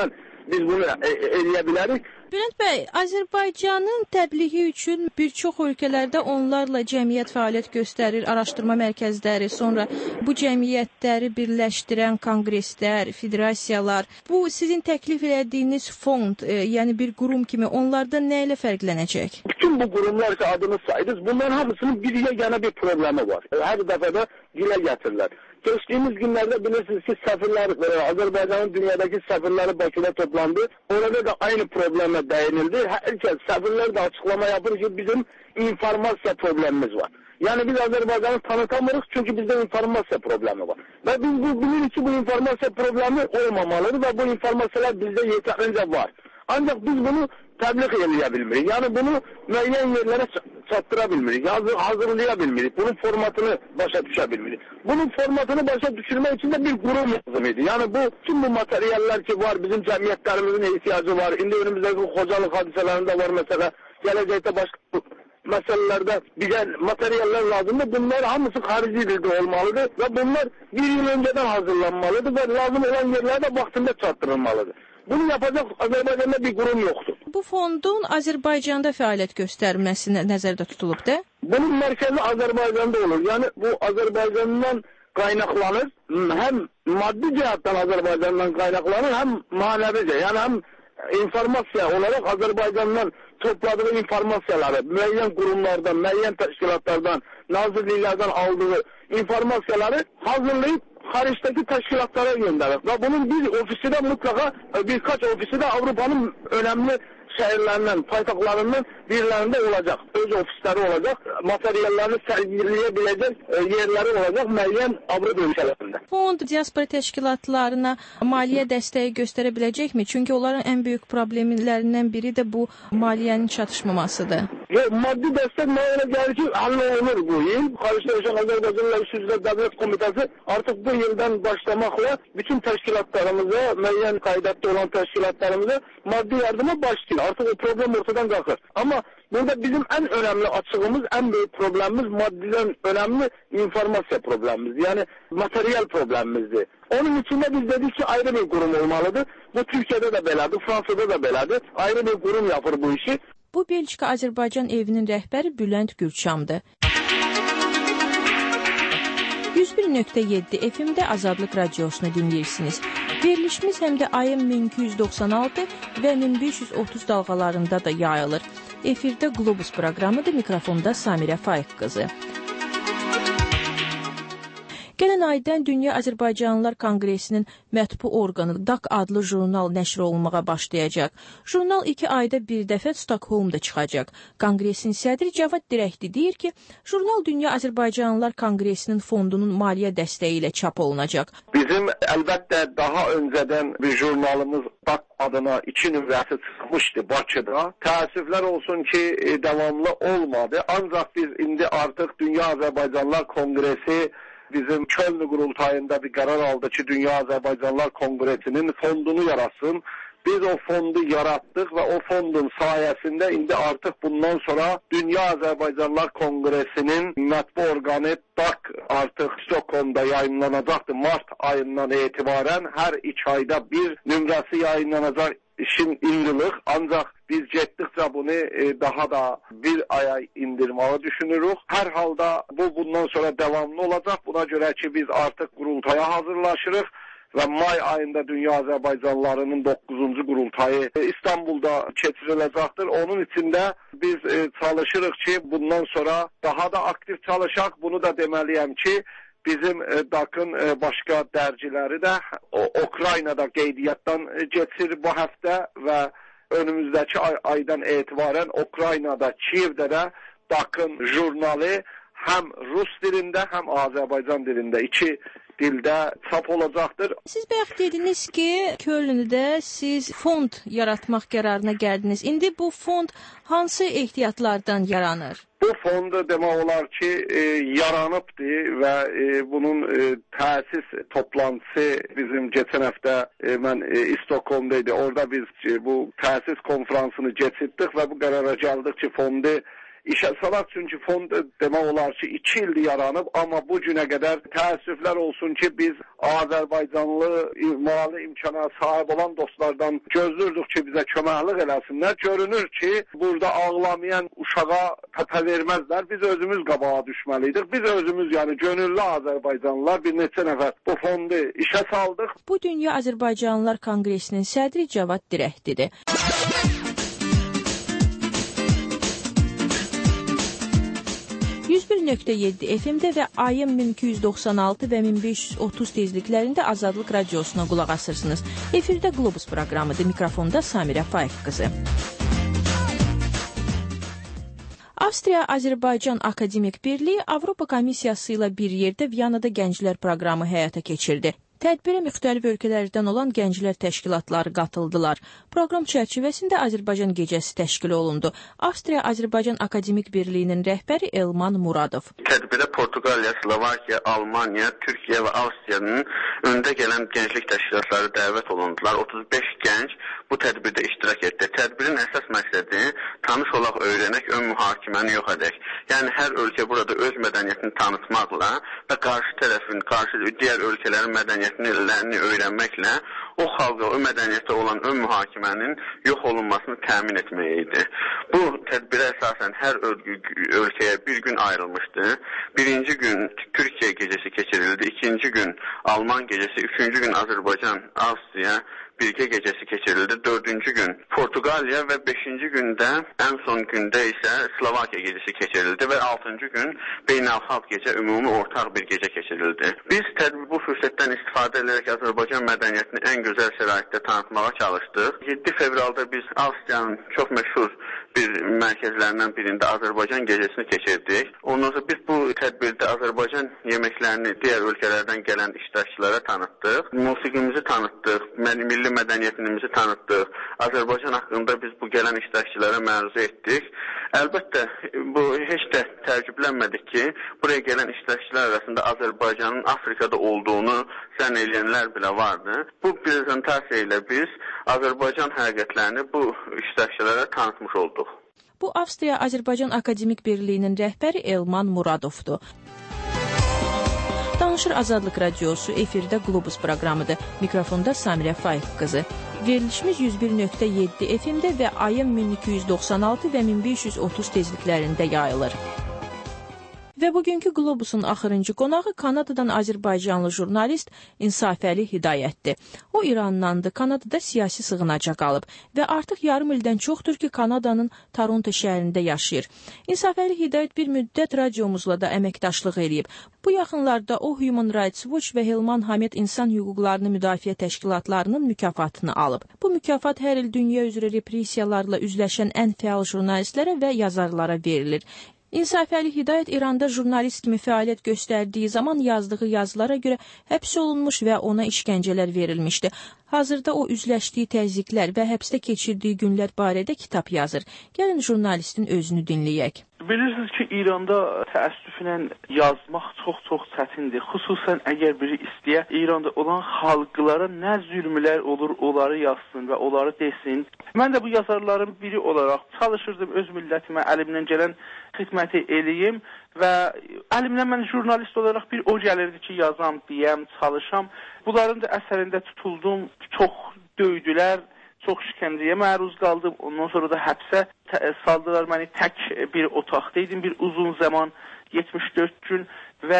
biz bunu eləyə bilərik. Bülent bəy, Azərbaycanın təbliği üçün bir çox ölkələrdə onlarla cəmiyyət fəaliyyət göstərir, araşdırma mərkəzləri, sonra bu cəmiyyətləri birləşdirən konqreslər, federasiyalar. Bu sizin təklif etdiyiniz fond, yəni bir qurum kimi onlardan nə ilə fərqlənəcək? Bütün bu qurumlar ki adını saydınız, bunların hamısının bir yegane bir problemi var. Hər dəfədə dilə gətirirlər. Geçtiğimiz günlerde bilirsiniz ki səfirlər, Azərbaycanın dünyadaki səfirləri Bakıda toplandı. Orada da aynı probleme değinildi. Herkes, səfirlər de açıklama yapır ki bizim informasiya problemimiz var. Yani biz Azərbaycanı tanıtamırıq çünkü bizde informasiya problemi var. Ve biz bilirik ki bu informasiya problemi olmamalıdır ve bu informasiyalar bizde yeterince var. Ancak biz bunu təbliğ eləyə bilmirik. Yani bunu müəyyən yerlere çatdıra bilmirik, hazırlaya bilmirik. Bunun formatını başa düşə bilmirik. Bunun formatını başa düşürmək için de bir qurum lazım idi. Yani bu tüm bu materyaller ki var, bizim cəmiyyətlərimizin ihtiyacı var. İndi önümüzdeki Xocalı hadisələrində var mesela. Gələcəkdə başka meselelerde bize materyaller lazımdır. Bunlar hamısı xarici dilde olmalıdır ve bunlar bir yıl önceden hazırlanmalıdır ve lazım olan yerlerde vaktinde çatdırılmalıdır. Bunu yapacak Azərbaycanda bir qurum yoxdur. Bu fondun Azərbaycanda fəaliyyət göstərməsi nəzərdə tutulub da? Bunun mərkəzi Azərbaycanda olur. Yəni bu Azərbaycandan qaynaqlanır. Həm maddi cəhətdən Azərbaycandan qaynaqlanır, həm manəvicə. Yəni həm informasiya olaraq Azərbaycandan topladığı informasiyaları müəyyən qurumlardan, müəyyən təşkilatlardan, nazirliklərdən aldığı informasiyaları hazırlayıb xaricdeki teşkilatlara gönderir. Ve bunun bir ofisi de mutlaka birkaç ofisi de Avrupa'nın önemli şehirlerinden, paytahtlarından birilerinde olacak. Öz ofisleri olacak. Materyallerini sergileyebilecek yerleri olacak müəyyən Avrupa ülkelerinde. Fond diaspora təşkilatlarına maliyyə dəstəyi göstərə biləcəkmi? Çünki onların en büyük problemlərindən biri de bu maliyyənin çatışmamasıdır. Maddi destek ne gelir ki hallolunur bu yıl. Karşıda yaşayan Azerbaycanlı İşsizler Devlet Komitesi artık bu yıldan başlamakla bütün teşkilatlarımıza, müəyyən qaydətdə olan teşkilatlarımıza maddi yardıma başlayır. Artık o problem ortadan kalkar. Ama burada bizim en önemli açığımız, en büyük problemimiz maddiden önemli informasiya problemimiz. Yani materyal problemimizdi. Onun içinde biz dedik ki ayrı bir kurum olmalıdır. Bu Türkiye'de de belədir, Fransa'da da belədir. Ayrı bir kurum yapar bu işi. Bu Belçika Azərbaycan evinin rəhbəri Bülent Gürçamdır. 101.7 FM-də Azadlıq Radiosunu dinləyirsiniz. Verilişimiz həm də ayın 1296 və 1530 dalğalarında da yayılır. Efirdə Globus proqramıdır, mikrofonda Samirə Faiq qızı. Gələn aydan Dünya Azərbaycanlılar Konqresinin mətbu orqanı DAK adlı jurnal nəşr olunmağa başlayacaq. Jurnal 2 ayda bir dəfə Stokholmda çıxacaq. Konqresin sədri Cavad Dirəkli deyir ki, jurnal Dünya Azərbaycanlılar Konqresinin fondunun maliyyə dəstəyi ilə çap olunacaq. Bizim əlbəttə daha öncədən bir jurnalımız DAK adına 2 nümunəsi çıxmışdı Bakıda. Təəssüflər olsun ki, davamlı olmadı. Ancaq biz indi artıq Dünya Azərbaycanlılar Konqresi bizim Köln qurultayında bir qərar aldı ki, Dünya Azərbaycanlılar Konqresinin fondunu yaratsın. Biz o fondu yarattık ve o fondun sayesinde indi artık bundan sonra Dünya Azərbaycanlılar Konqresinin mətbu orqanı DAK artık Stockholm'da yayınlanacaktı. Mart ayından itibaren her 2 ayda bir nömrəsi yayınlanacak. İşin indilik, ancak biz getdikçe bunu daha da bir aya indirmeyi düşünürük. Her halda bu bundan sonra devamlı olacak. Buna göre ki biz artık kurultaya hazırlaşırıq ve may ayında Dünya Azərbaycanlılarının 9. kurultayı İstanbul'da keçiriləcəkdir. Onun içinde biz çalışırıq ki bundan sonra daha da aktif çalışaq. Bunu da deməliyəm ki bizim DAK'ın başka dərciləri də Ukraynada qeydiyyatdan geçir bu hafta ve önümüzdeki aydan itibaren Ukraynada, Kiev'de de DAK'ın jurnalı hem Rus dilinde hem Azerbaycan dilinde 2 dildə çap olacaqdır. Siz bayaq dediniz ki, Köln'də siz fond yaratmaq qərarına gəldiniz. İndi bu fond hansı ehtiyatlardan yaranır? Bu fond demək olar ki, yaranıbdır və bunun təsis toplantısı bizim geçən həftə mən Stockholm'daydı. Orada biz bu təsis konferansını keçirdik və bu qərara gəldik ki, fondu işə salaq. Çünki fond demək olar ki 2 ildir yaranıb, amma bu günə qədər təəssüflər olsun ki, biz Azərbaycanlı mali imkana sahib olan dostlardan gözlürdük ki, bizə köməklik eləsinlər. Görünür ki, burada ağlamayan uşağa pəpə verməzlər. Biz özümüz qabağa düşməliydik. Biz özümüz, yəni gönüllü Azərbaycanlılar bir neçə nəfər bu fondu işə saldıq. Bu Dünya Azərbaycanlılar Konqresinin sədri Cavad Dirəkdidir. 101.7 FM-də və AM 1296 və 1530 tezliklərində Azadlıq Radiosuna qulaq asırsınız. Efirdə Globus proqramıdır. Mikrofonda Samirə Faiq qızı. Avstriya-Azərbaycan Akademik Birliyi Avropa Komissiyası ilə bir yerdə Viyanada gənclər proqramı həyata keçirdi. Tədbirə müxtəlif ölkələrdən olan gənclər təşkilatları qatıldılar. Proqram çərçivəsində Azərbaycan gecəsi təşkil olundu. Avstriya-Azərbaycan Akademik Birliyinin rəhbəri Elman Muradov. Tədbirə Portuqaliya, Slovakiya, Almaniya, Türkiyə və Avstriyanın öndə gələn gənclik təşkilatları dəvət olundular. 35 gənc bu tədbirdə iştirak etdi. Tədbirin əsas məqsədi tanış olaq, öyrənək, ön mühakiməni yox edək. Yəni hər ölkə burada öz mədəniyyətini tanıtmaqla və qarşı tərəfin, digər ölkələrin mədəniyyətini öyrənməklə o xalqa, o mədəniyyətə olan ön mühakimənin yox olunmasını təmin etmək idi. Bu tədbirə əsasən hər ölkəyə bir gün ayrılmışdı. Birinci gün Türkiyə gecəsi keçirildi, ikinci gün Alman gecəsi, üçüncü gün Azərbaycan, Avstriya birgə gecəsi keçirildi, dördüncü gün Portuqaliya və beşinci gündə, ən son gündə isə Slovakiya gecəsi keçirildi və altıncı gün beynəlxalq gecə, ümumi ortaq bir gecə keçirildi. Biz bu fürsətdən istifadə edərək Azərbaycan mədəniyyətini ən gözəl şəraitdə tanıtmağa çalışdıq. 7 fevralda biz Avstriyanın çox məşhur bir mərkəzlərindən birində Azərbaycan gecəsini keçirdik. Ondan sonra biz bu tədbirdə Azərbaycan yeməklərini digər ölkələrdən gələn iştirakçılara tanıtdıq. Musiqimizi tanıtdıq, milli mədəniyyətimizi tanıtdıq. Azərbaycan haqqında biz bu gələn iştirakçılara məruzə etdik. Əlbəttə, bu heç də təəccüblənmədik ki, buraya gələn iştirakçılar arasında Azərbaycanın Afrikada olduğunu zənn edənlər belə vardı. Bu prezentasiya ilə biz Azərbaycan həqiqətlərini bu iştirakçılara tanıtmış olduq. Bu Avstriya-Azərbaycan Akademik Birliyinin rəhbəri Elman Muradovdur. Danışır Azadlıq Radiosu, efirdə Globus proqramıdır. Mikrofonda Samirə Faiq qızı. Verilişimiz 101.7 FM-də və AM 1296 və 1530 tezliklərində yayılır. Və bugünkü Globusun axırıncı qonağı Kanadadan Azərbaycanlı jurnalist İnsafəli Hidayətdir. O İrandandır, Kanadada siyasi sığınaca qalıb və artıq yarım ildən çoxdur ki, Kanadanın Toronto şəhərində yaşayır. İnsafəli Hidayət bir müddət radiomuzla da əməkdaşlıq eləyib. Bu yaxınlarda o Human Rights Watch və Hilman Hamed İnsan Hüquqlarını Müdafiə Təşkilatlarının mükafatını alıb. Bu mükafat hər il dünya üzrə repressiyalarla üzləşən ən fəal jurnalistlərə və yazarlara verilir. İnsafəli Hidayət İranda jurnalist kimi fəaliyyət göstərdiyi zaman yazdığı yazılara görə həbs olunmuş və ona işgəncələr verilmişdi. Hazırda o üzləşdiyi təzyiqlər və həbsdə keçirdiyi günlər barədə kitab yazır. Gəlin jurnalistin özünü dinləyək. Bilirsiniz ki, İranda təəssüflə yazmaq çox çətindir. Xüsusən əgər biri istəyə İranda olan xalqlara nə zülmlər olur, onları yazsın və onları desin. Mən də bu yazarların biri olaraq çalışırdım öz millətimə əlimdən gələn xidməti eləyim və əlimdən mən jurnalist olaraq bir o gəlirdi ki, yazam, deyəm, çalışam. Bunların da əsərində tutuldum, çox döydülər, çox şikəncəyə məruz qaldım. Ondan sonra da həbsə saldılar məni, tək bir otaqda idim bir uzun zaman, 74 gün və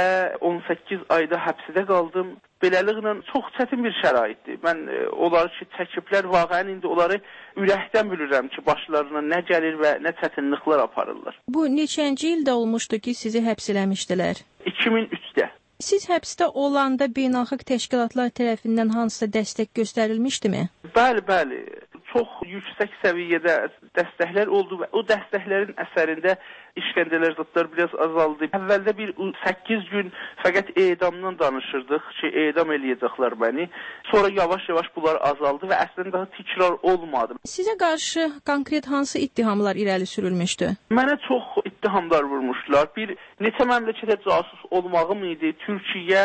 18 ayda həbsdə qaldım. Beləliklə çox çətin bir şəraitdir. Mən onları ki, çəkiblər, vaqəən indi onları ürəkdən bilirəm ki, başlarına nə gəlir və nə çətinliklər aparırlar. Bu neçənci ildə olmuşdu ki, sizi həbs eləmişdilər? 2003-də. Siz həbsdə olanda beynəlxalq təşkilatlar tərəfindən hansısa dəstək göstərilmişdimi? Bəli. Çox yüksək səviyyədə dəstəklər oldu və o dəstəklərin əsərində işgəncələr zətlər biraz azaldı. Əvvəldə bir 8 gün fəqət edamdan danışırdıq ki, edam eləyəcəklər məni. Sonra yavaş-yavaş bunlar azaldı və əslində daha təkrar olmadı. Sizə qarşı konkret hansı ittihamlar irəli sürülmüşdü? Mənə çox ittihamlar vurmuşlar. Bir neçə məmləkətə casus olmağım idi. Türkiyə,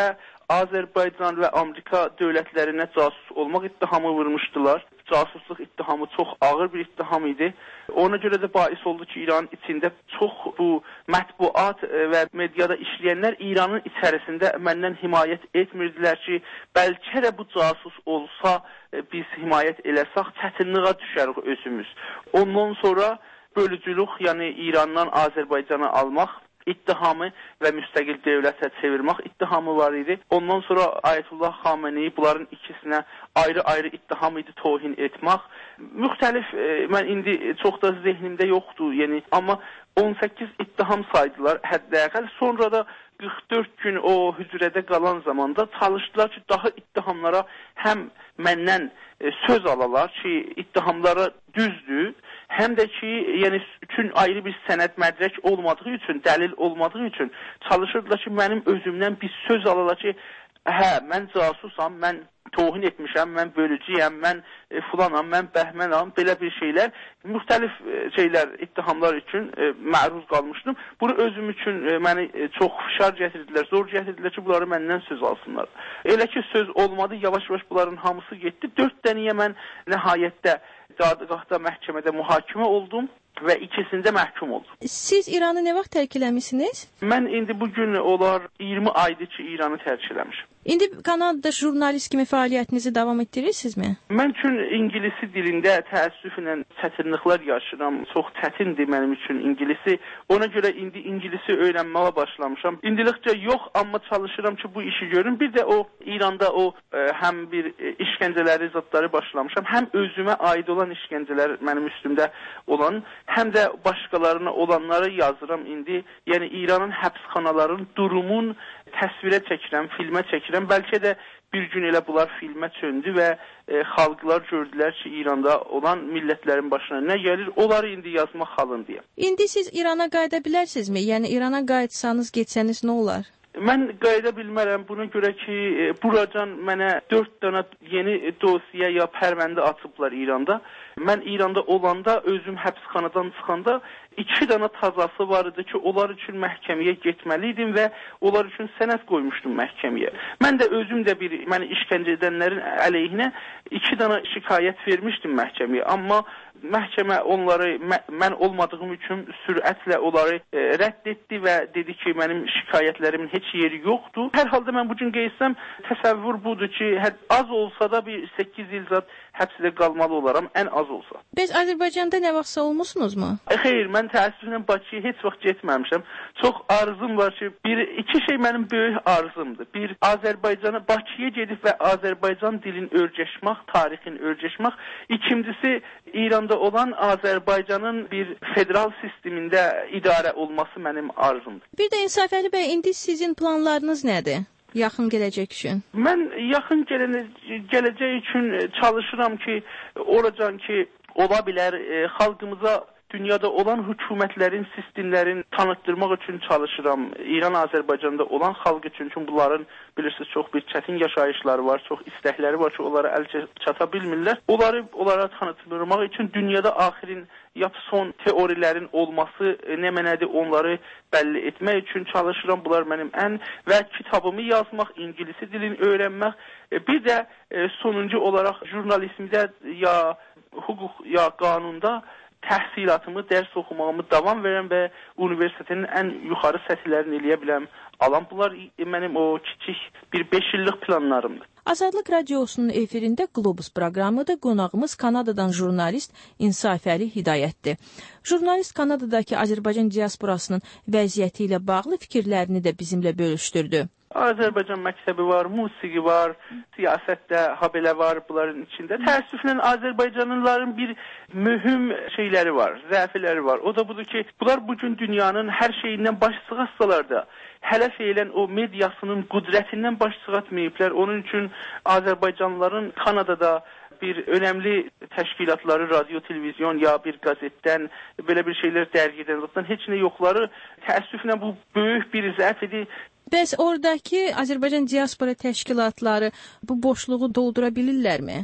Azərbaycan və Amerika dövlətlərinə casus olmaq ittihamı vurmuşdular. Casusluq ittihamı çox ağır bir ittiham idi. Ona görə də bais oldu ki, İranın içində çox bu mətbuat və mediada işləyənlər İranın içərisində məndən himayət etmirdilər ki, bəlkə də bu casus olsa biz himayət eləsək çətinliyə düşərik özümüz. Ondan sonra bölücülük, yəni İrandan Azərbaycana almaq ittihamı və müstəqil dövlətə çevirmək ittihamı var idi. Ondan sonra Ayətullah Xameneyi bunların ikisinə ayrı-ayrı ittiham idi tohin etmək. Müxtəlif, mən indi çox da zehnimdə yoxdur, yəni amma 18 ittiham saydılar həddəqəl. Sonra da 44 gün o hücrədə qalan zamanda çalışdılar ki, daha ittihamlara həm məndən söz alalar ki, ittihamlara düzdür, həm də ki, yəni üçün ayrı bir sənəd mədrək olmadığı üçün, dəlil olmadığı üçün çalışırdılar ki, mənim özümdən bir söz alalar ki, hə, mən casusam, mən tohin etmişəm, mən bölücüyəm, mən filanam, mən bəhmənam, belə bir şeylər, müxtəlif şeylər, ittihamlar üçün məruz qalmışdım. Bunu özüm üçün məni çox fişar gətirdilər, zor gətirdilər ki, bunları məndən söz alsınlar. Elə ki, söz olmadı, yavaş-yavaş bunların hamısı getdi. 4 dənəyə mən nəhayətdə dadgahda məhkəmədə mühakimə oldum və ikisində məhkum oldum. Siz İranı nə vaxt tərk eləmisiniz? Mən indi bugün olar 20 aydır ki, İranı tərk eləmişim. İndi Kanadada jurnalist kimi fəaliyyətinizi davam etdirirsinizmi? Mən üçün ingilisi dilində təəssüflə çətinliklər yaşayıram. Çox çətindir mənim üçün ingilisi. Ona görə indi ingilisi öyrənməyə başlamışam. İndilikcə yox, amma çalışıram ki, bu işi görüm. Bir də o İranda o həm bir işgəncələri, zadları başlamışam. Həm özümə aid olan işgəncələr mənim üstümdə olan, həm də başqalarına olanları yazıram indi. Yəni İranın həbsxanaların durumun təsvirə çəkirəm, filmə çəkirəm. Bəlkə də bir gün elə bunlar filmə çöndü və xalqlar gördülər ki, İranda olan millətlərin başına nə gəlir, onları indi yazmaq halındayım. İndi siz İrana qayıda bilərsinizmi? Yəni İrana qayıtsanız, getsəniz nə olar? Mən qayıda bilmərəm, buna görə ki, buracan mənə 4 dənə yeni dosiyə ya pərvəndə atıblar İranda. Mən İranda olanda, özüm həbsxanadan çıxanda 2 dənə tazası var idi ki, onlar üçün məhkəməyə getməliydim və onlar üçün sənəd qoymuşdum məhkəməyə. Mən də özüm də məni işgəncə edənlərin əleyhinə 2 dənə şikayət vermişdim məhkəməyə. Amma məhkəmə onları mən olmadığım üçün sürətlə onları rədd etdi və dedi ki, mənim şikayətlərimin heç yeri yoxdur. Hər halda mən bugün qeysəm, təsəvvür budur ki, az olsa da bir 8 il zat həbsdə qalmalı olaram, ən az olsa. Bəs Azərbaycanda nə vaxtsa olmusunuzmu? Xeyr, mən təəssüflə Bakıya heç vaxt getməmişəm. Çox arzum var ki, iki şey mənim böyük arzumdur. Bir, Azərbaycana, Bakıya gedib və Azərbaycan dilini öyrəşmək, tarixini öyrəşmək. İkincisi, İranda olan Azərbaycanın bir federal sistemində idarə olması mənim arzumdur. Bir də İnsafəli bəy, indi sizin planlarınız nədir? Yaxın gələcək üçün. Mən yaxın gələcək üçün çalışıram ki, olacan ki, ola bilər xalqımıza dünyada olan hökumətlərin, sistemlərin tanıtdırmaq üçün çalışıram. İran, Azərbaycanda olan xalq üçün, çünki bunların bilirsiniz çox bir çətin yaşayışları var, çox istəkləri var ki, onlara əl çata bilmirlər. Onlara tanıtdırmaq üçün dünyada axirin son teorilərin olması nə mənədir, onları bəlli etmək üçün çalışıram. Bunlar mənim və kitabımı yazmaq, ingilisi dilini öyrənmək. Bir də sonuncu olaraq jurnalizmdə ya hüquq ya qanunda təhsilatımı, dərs oxumağımı davam verəm və universitetin ən yuxarı səthlərini eləyə biləm. Bunlar mənim o kiçik bir 5 illik planlarımdır. Azadlıq Radiosunun efirində Globus proqramıdır. Qonağımız Kanadadan jurnalist İnsafəli Hidayətdir. Jurnalist Kanadadakı Azərbaycan diasporasının vəziyyəti ilə bağlı fikirlərini də bizimlə bölüşdürdü. Azərbaycan məktəbi var, musiqi var, siyasətdə habelə var bunların içində. Təəssüflə Azərbaycanlıların bir mühüm şeyləri var, zəfiləri var. O da budur ki, bunlar bugün dünyanın hər şeyindən baş çıxarsalar da, hələ feylən o mediasının qüdrətindən baş çıxartmayıblar. Onun üçün Azərbaycanlıların Kanadada bir önəmli təşkilatları, radio, televizyon ya bir qazetdən, belə bir şeylər dərgidən, zaten heç nə yoxları. Təəssüflə bu böyük bir zəf idi. Bəs oradakı Azərbaycan diaspora təşkilatları bu boşluğu doldura bilirlərmi?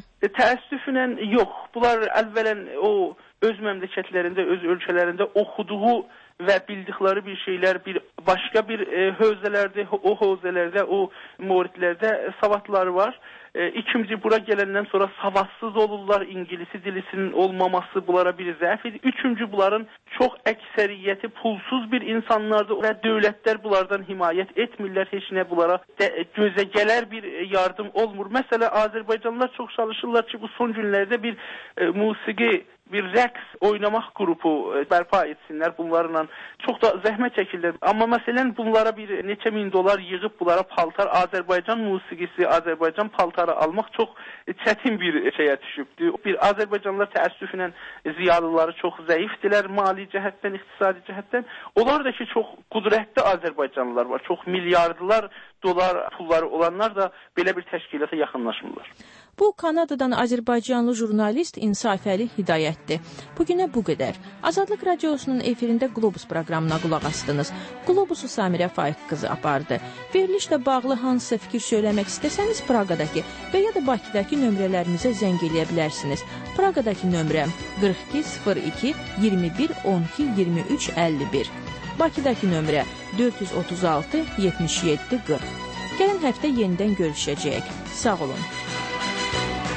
Təəssüflə yox. Bunlar əvvələn o öz məmləkətlərində, öz ölkələrində oxuduğu və bildikləri bir şeylər bir başqa bir hövzələrdə, o hövzələrdə, o mövridlərdə savadları var. İkinci, bura gələndən sonra savadsız olurlar, İngilisi dilisinin olmaması bunlara bir zəif idi. Üçüncü, bunların çox əksəriyyəti pulsuz bir insanlardır və dövlətlər bunlardan himayət etmirlər, heç nə bunlara gözə gələr bir yardım olmur. Məsələn, Azərbaycanlılar çox çalışırlar ki, bu son günlərdə bir musiqi, bir rəqs oynamaq qrupu bərpa etsinlər bunlarla. Çox da zəhmət çəkirlər. Amma məsələn bunlara bir neçə min dolar yığıb bunlara paltar, Azərbaycan musiqisi, Azərbaycan paltarı almaq çox çətin bir şeyə düşübdür. Bir Azərbaycanlılar təəssüflə ziyalıları çox zəifdilər mali cəhətdən, iqtisadi cəhətdən. Onlar da ki, çox qudrətli Azərbaycanlılar var. Çox milyardlar dolar pulları olanlar da belə bir təşkilata yaxınlaşmırlar. Bu, Kanadadan Azərbaycanlı jurnalist İnsafəli Hidayətdir. Bugünə bu qədər. Azadlıq Radiosunun efirində Qlobus proqramına qulaq astınız. Qlobusu Samirə Faiq qızı apardı. Verilişlə bağlı hansısa fikir söyləmək istəsəniz Praqadakı və ya da Bakıdakı nömrələrimizə zəng eləyə bilərsiniz. Praqadakı nömrəm 42 02 21 12 23 51. Bakıdakı nömrə 436 77 40. Gələn həftə yenidən görüşəcəyik. Sağ olun.